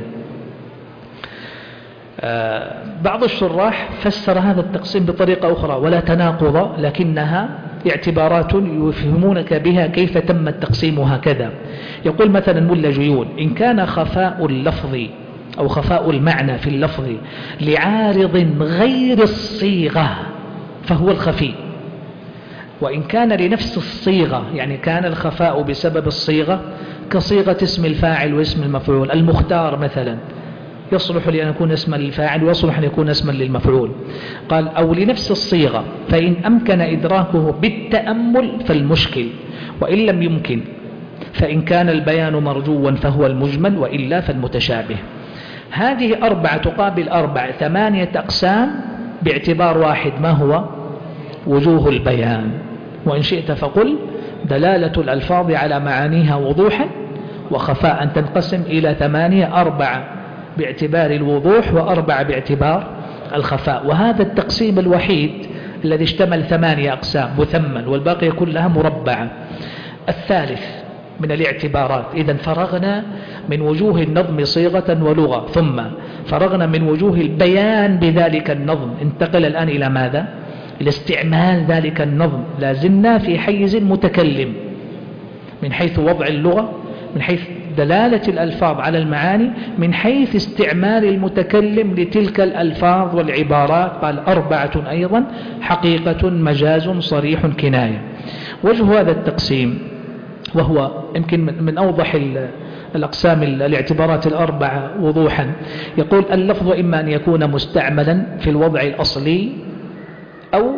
بعض الشراح فسر هذا التقسيم بطريقة أخرى ولا تناقض، لكنها اعتبارات يفهمونك بها كيف تم التقسيم هكذا. يقول مثلا ملا جيون إن كان خفاء اللفظ أو خفاء المعنى في اللفظ لعارض غير الصيغة فهو الخفي، وإن كان لنفس الصيغة، يعني كان الخفاء بسبب الصيغة كصيغة اسم الفاعل واسم المفعول. المختار مثلا يصلح لأن يكون اسما للفاعل ويصلح أن يكون اسما للمفعول. قال أو لنفس الصيغة، فإن أمكن إدراكه بالتأمل فالمشكل، وإن لم يمكن فإن كان البيان مرجوا فهو المجمل، وإلا فالمتشابه. هذه أربعة تقابل أربعة، ثمانية أقسام باعتبار واحد، ما هو؟ وجوه البيان. وإن شئت فقل دلالة الألفاظ على معانيها وضوحا وخفاء تنقسم إلى ثمانية، أربعة باعتبار الوضوح وأربعة باعتبار الخفاء. وهذا التقسيم الوحيد الذي اشتمل ثمانية أقسام مثمن، والباقي كلها مربعة. الثالث من الاعتبارات. إذن فرغنا من وجوه النظم صيغة ولغة، ثم فرغنا من وجوه البيان بذلك النظم، انتقل الآن إلى ماذا؟ إلى استعمال ذلك النظم. لازلنا في حيز متكلم من حيث وضع اللغة، من حيث دلالة الألفاظ على المعاني، من حيث استعمال المتكلم لتلك الألفاظ والعبارات. قال أربعة أيضا حقيقة مجاز صريح كناية. وجه هذا التقسيم وهو يمكن من أوضح الأقسام الاعتبارات الأربعة وضوحا. يقول اللفظ إما أن يكون مستعملا في الوضع الأصلي أو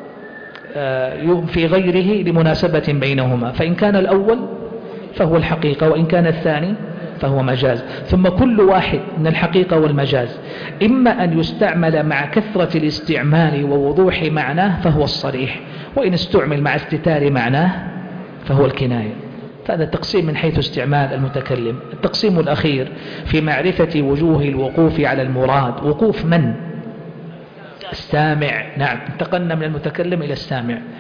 في غيره لمناسبة بينهما، فإن كان الأول فهو الحقيقة، وإن كان الثاني فهو مجاز. ثم كل واحد من الحقيقة والمجاز إما أن يستعمل مع كثرة الاستعمال ووضوح معناه فهو الصريح، وإن استعمل مع استتار معناه فهو الكناية. فهذا تقسيم من حيث استعمال المتكلم. التقسيم الأخير في معرفة وجوه الوقوف على المراد. وقوف من؟ السامع. نعم، انتقلنا من المتكلم إلى السامع.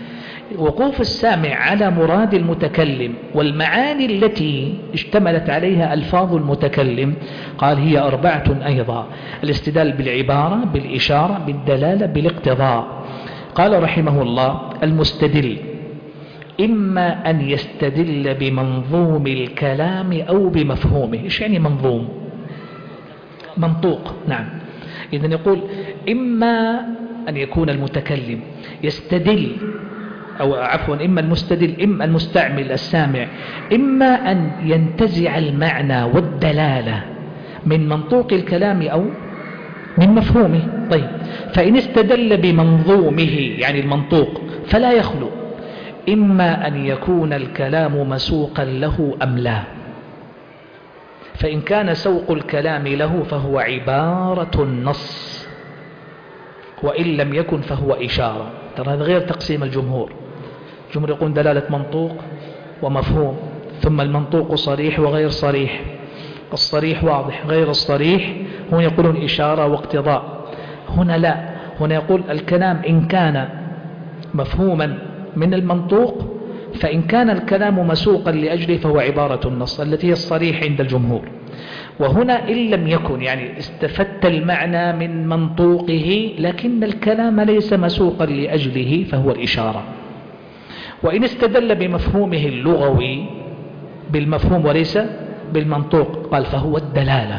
وقوف السامع على مراد المتكلم والمعاني التي اشتملت عليها ألفاظ المتكلم، قال هي أربعة أيضا: الاستدلال بالعبارة، بالإشارة، بالدلالة، بالاقتضاء. قال رحمه الله: المستدل إما أن يستدل بمنظوم الكلام أو بمفهومه. إيش يعني منظوم؟ منطوق، نعم. إذن يقول إما أن يكون المتكلم يستدل، أو عفوا إما المستدل، إما المستعمل السامع، إما أن ينتزع المعنى والدلالة من منطوق الكلام أو من مفهومه. طيب، فإن استدل بمنظومه يعني المنطوق فلا يخلو إما أن يكون الكلام مسوقا له أم لا. فإن كان سوق الكلام له فهو عبارة النص، وإن لم يكن فهو إشارة. ترى هذا غير تقسيم الجمهور. الجمهور يقول دلالة منطوق ومفهوم، ثم المنطوق صريح وغير صريح، الصريح واضح غير الصريح. هنا يقولون إشارة واقتضاء، هنا لا، هنا يقول الكلام إن كان مفهوما من المنطوق، فإن كان الكلام مسوقا لأجله فهو عبارة النص التي هي الصريح عند الجمهور. وهنا إن لم يكن، يعني استفدت المعنى من منطوقه لكن الكلام ليس مسوقا لأجله، فهو الإشارة. وإن استدل بمفهومه اللغوي بالمفهوم وليس بالمنطوق، قال فهو الدلالة.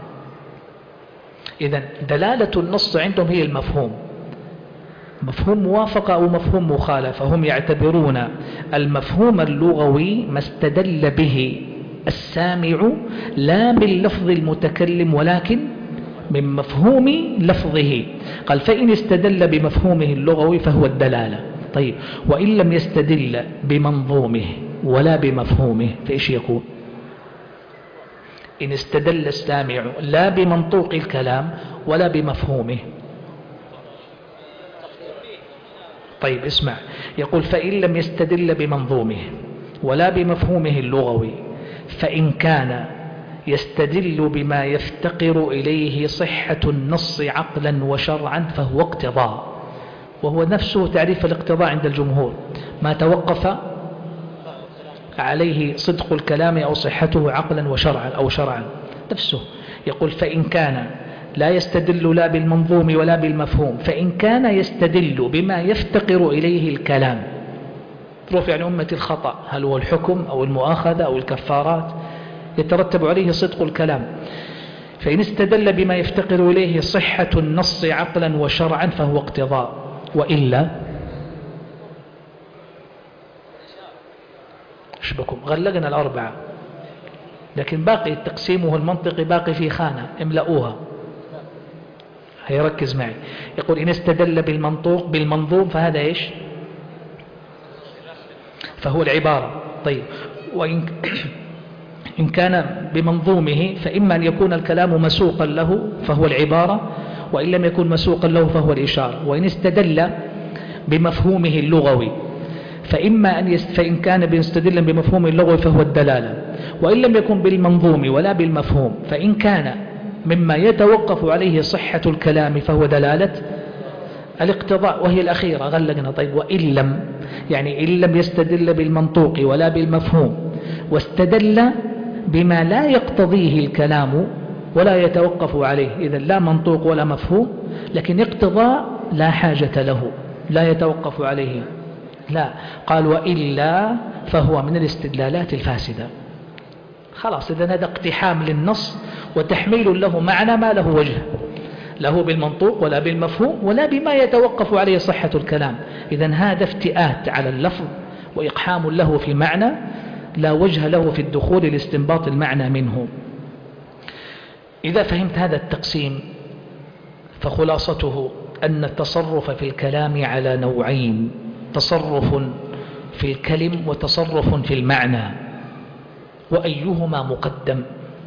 إذن دلالة النص عندهم هي المفهوم، مفهوم موافقة أو مفهوم مخالفة. هم يعتبرون المفهوم اللغوي ما استدل به السامع لا من لفظ المتكلم ولكن من مفهوم لفظه. قال فإن استدل بمفهومه اللغوي فهو الدلالة. طيب، وإن لم يستدل بمنظومه ولا بمفهومه فإيش يكون؟ إن استدل السامع لا بمنطوق الكلام ولا بمفهومه. طيب اسمع، يقول فإن لم يستدل بمنظومه ولا بمفهومه اللغوي، فإن كان يستدل بما يفتقر إليه صحة النص عقلا وشرعا فهو اقتضاء. وهو نفسه تعريف الاقتضاء عند الجمهور: ما توقف عليه صدق الكلام أو صحته عقلا وشرعا أو شرعا، نفسه. يقول فإن كان لا يستدل لا بالمنظوم ولا بالمفهوم، فإن كان يستدل بما يفتقر إليه الكلام، رفع عن أمة الخطأ، هل هو الحكم أو المؤاخذة أو الكفارات، يترتب عليه صدق الكلام. فإن استدل بما يفتقر إليه صحة النص عقلا وشرعا فهو اقتضاء، وإلا اشبكم غلقنا الأربعة، لكن باقي تقسيمه المنطقي باقي في خانة املؤوها. هيركز معي. يقول إن استدل بالمنطوق بالمنظوم فهذا إيش؟ فهو العبارة. طيب، وإن إن كان بمنظومه فإما أن يكون الكلام مسوقا له فهو العبارة، وإن لم يكن مسوقا له فهو الإشارة. وإن استدل بمفهومه اللغوي فإما أن يست... فإن كان بيستدل بمفهومه اللغوي فهو الدلالة، وإن لم يكن بالمنظوم ولا بالمفهوم، فإن كان مما يتوقف عليه صحة الكلام فهو دلالة الاقتضاء، وهي الأخيرة غلقنا. طيب، وإن لم، يعني إن لم يستدل بالمنطوق ولا بالمفهوم واستدل بما لا يقتضيه الكلام ولا يتوقف عليه، إذن لا منطوق ولا مفهوم، لكن اقتضاء لا حاجة له، لا يتوقف عليه، لا. قال وإلا فهو من الاستدلالات الفاسدة. خلاص، إذن هذا اقتحام للنص وتحميل له معنى ما له وجه، له بالمنطوق ولا بالمفهوم ولا بما يتوقف عليه صحة الكلام. إذن هذا افتئات على اللفظ وإقحام له في معنى لا وجه له في الدخول لاستنباط المعنى منه. إذا فهمت هذا التقسيم فخلاصته أن التصرف في الكلام على نوعين: تصرف في الكلم وتصرف في المعنى. وأيهما مقدم؟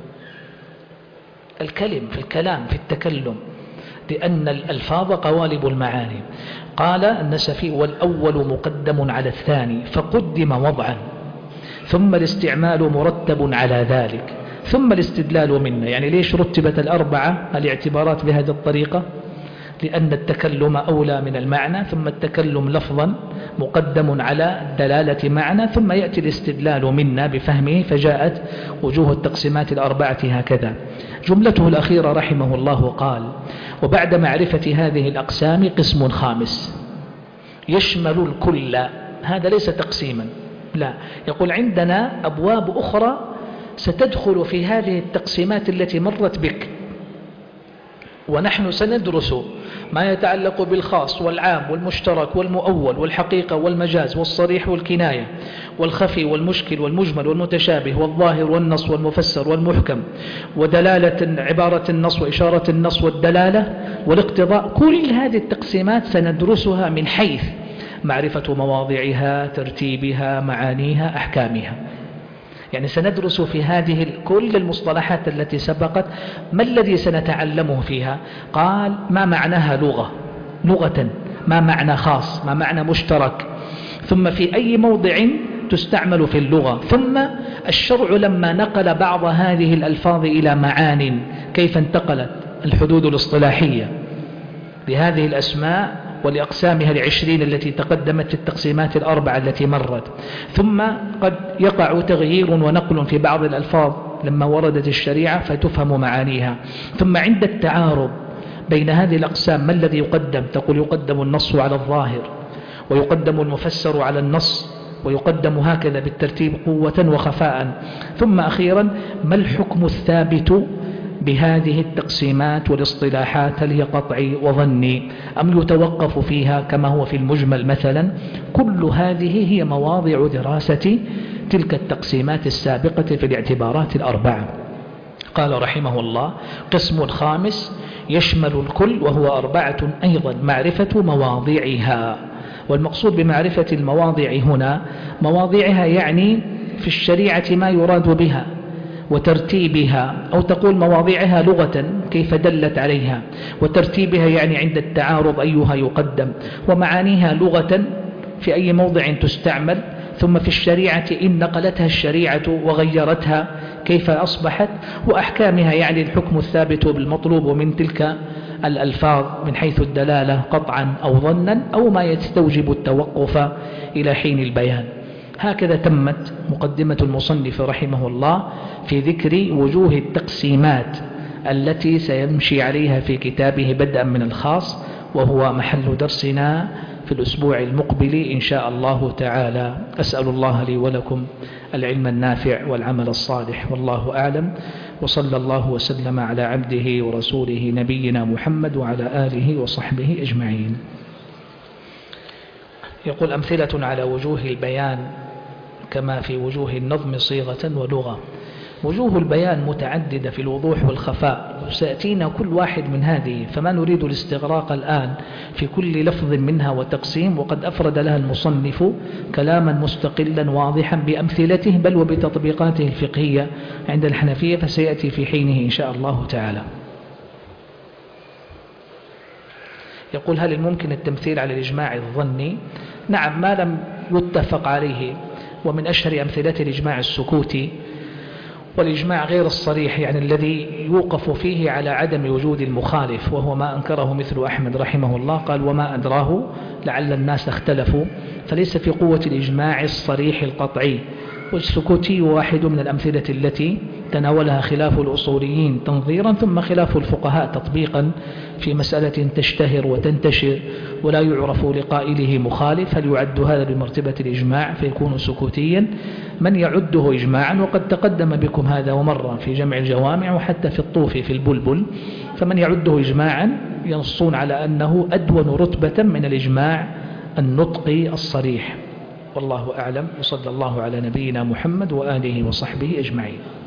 الكلم في الكلام في التكلم، لأن الألفاظ قوالب المعاني. قال النسفي: والأول مقدم على الثاني فقدم وضعا، ثم الاستعمال مرتب على ذلك، ثم الاستدلال منه. يعني ليش رتبت الأربعة الاعتبارات بهذه الطريقة؟ لأن التكلم أولى من المعنى، ثم التكلم لفظا مقدم على دلالة معنى، ثم يأتي الاستدلال منا بفهمه، فجاءت وجوه التقسيمات الأربعة هكذا. جملته الأخيرة رحمه الله قال: وبعد معرفة هذه الأقسام قسم خامس يشمل الكل. هذا ليس تقسيما، لا، يقول عندنا أبواب أخرى ستدخل في هذه التقسيمات التي مرت بك، ونحن سندرس ما يتعلق بالخاص والعام والمشترك والمؤول والحقيقة والمجاز والصريح والكناية والخفي والمشكل والمجمل والمتشابه والظاهر والنص والمفسر والمحكم ودلالة عبارة النص وإشارة النص والدلالة والاقتضاء. كل هذه التقسيمات سندرسها من حيث معرفة مواضعها، ترتيبها، معانيها، أحكامها. يعني سندرس في هذه كل المصطلحات التي سبقت. ما الذي سنتعلمه فيها؟ قال: ما معناها لغة لغة، ما معنى خاص، ما معنى مشترك، ثم في أي موضع تستعمل في اللغة، ثم الشرع لما نقل بعض هذه الألفاظ إلى معان كيف انتقلت الحدود الاصطلاحية لهذه الأسماء ولأقسامها العشرين التي تقدمت في التقسيمات الأربعة التي مرت. ثم قد يقع تغيير ونقل في بعض الألفاظ لما وردت الشريعة فتفهم معانيها. ثم عند التعارض بين هذه الأقسام ما الذي يقدم؟ تقول يقدم النص على الظاهر، ويقدم المفسر على النص، ويقدم هكذا بالترتيب قوة وخفاء. ثم أخيرا ما الحكم الثابت بهذه التقسيمات والاصطلاحات؟ هل هي قطعي وظني أم يتوقف فيها كما هو في المجمل مثلا؟ كل هذه هي مواضع دراسة تلك التقسيمات السابقة في الاعتبارات الأربعة. قال رحمه الله: قسم خامس يشمل الكل، وهو أربعة أيضا: معرفة مواضعها. والمقصود بمعرفة المواضع هنا مواضعها يعني في الشريعة ما يراد بها وترتيبها، أو تقول مواضعها لغة كيف دلت عليها، وترتيبها يعني عند التعارض أيها يقدم، ومعانيها لغة في أي موضع تستعمل، ثم في الشريعة إن نقلتها الشريعة وغيرتها كيف أصبحت، وأحكامها يعني الحكم الثابت بالمطلوب من تلك الألفاظ من حيث الدلالة قطعا أو ظنا أو ما يستوجب التوقف إلى حين البيان. هكذا تمت مقدمة المصنف رحمه الله في ذكر وجوه التقسيمات التي سيمشي عليها في كتابه بدءا من الخاص، وهو محل درسنا في الأسبوع المقبل إن شاء الله تعالى. أسأل الله لي ولكم العلم النافع والعمل الصالح، والله أعلم، وصلى الله وسلم على عبده ورسوله نبينا محمد وعلى آله وصحبه أجمعين. يقول: أمثلة على وجوه البيان كما في وجوه النظم صيغة ولغة. وجوه البيان متعددة في الوضوح والخفاء، سيأتينا كل واحد من هذه، فما نريد الاستغراق الآن في كل لفظ منها وتقسيم، وقد أفرد لها المصنف كلاما مستقلا واضحا بأمثلته بل وبتطبيقاته الفقهية عند الحنفية، فسيأتي في حينه إن شاء الله تعالى. يقول: هل الممكن التمثيل على الإجماع الظني؟ نعم، ما لم يتفق عليه، ومن أشهر أمثلة الإجماع السكوتي، والإجماع غير الصريح يعني الذي يوقف فيه على عدم وجود المخالف، وهو ما أنكره مثل أحمد رحمه الله، قال: وما أدراه لعل الناس اختلفوا، فليس في قوة الإجماع الصريح القطعي. والسكوتي واحد من الأمثلة التي تناولها خلاف الأصوليين تنظيرا ثم خلاف الفقهاء تطبيقا في مسألة تشتهر وتنتشر ولا يعرف لقائله مخالف. هل يعد هذا بمرتبة الإجماع فيكون سكوتيا؟ من يعده إجماعا؟ وقد تقدم بكم هذا ومرة في جمع الجوامع وحتى في الطوف في البلبل، فمن يعده إجماعا ينصون على أنه أدون رتبة من الإجماع النطقي الصريح. والله أعلم، وصلى الله على نبينا محمد وآله وصحبه أجمعين.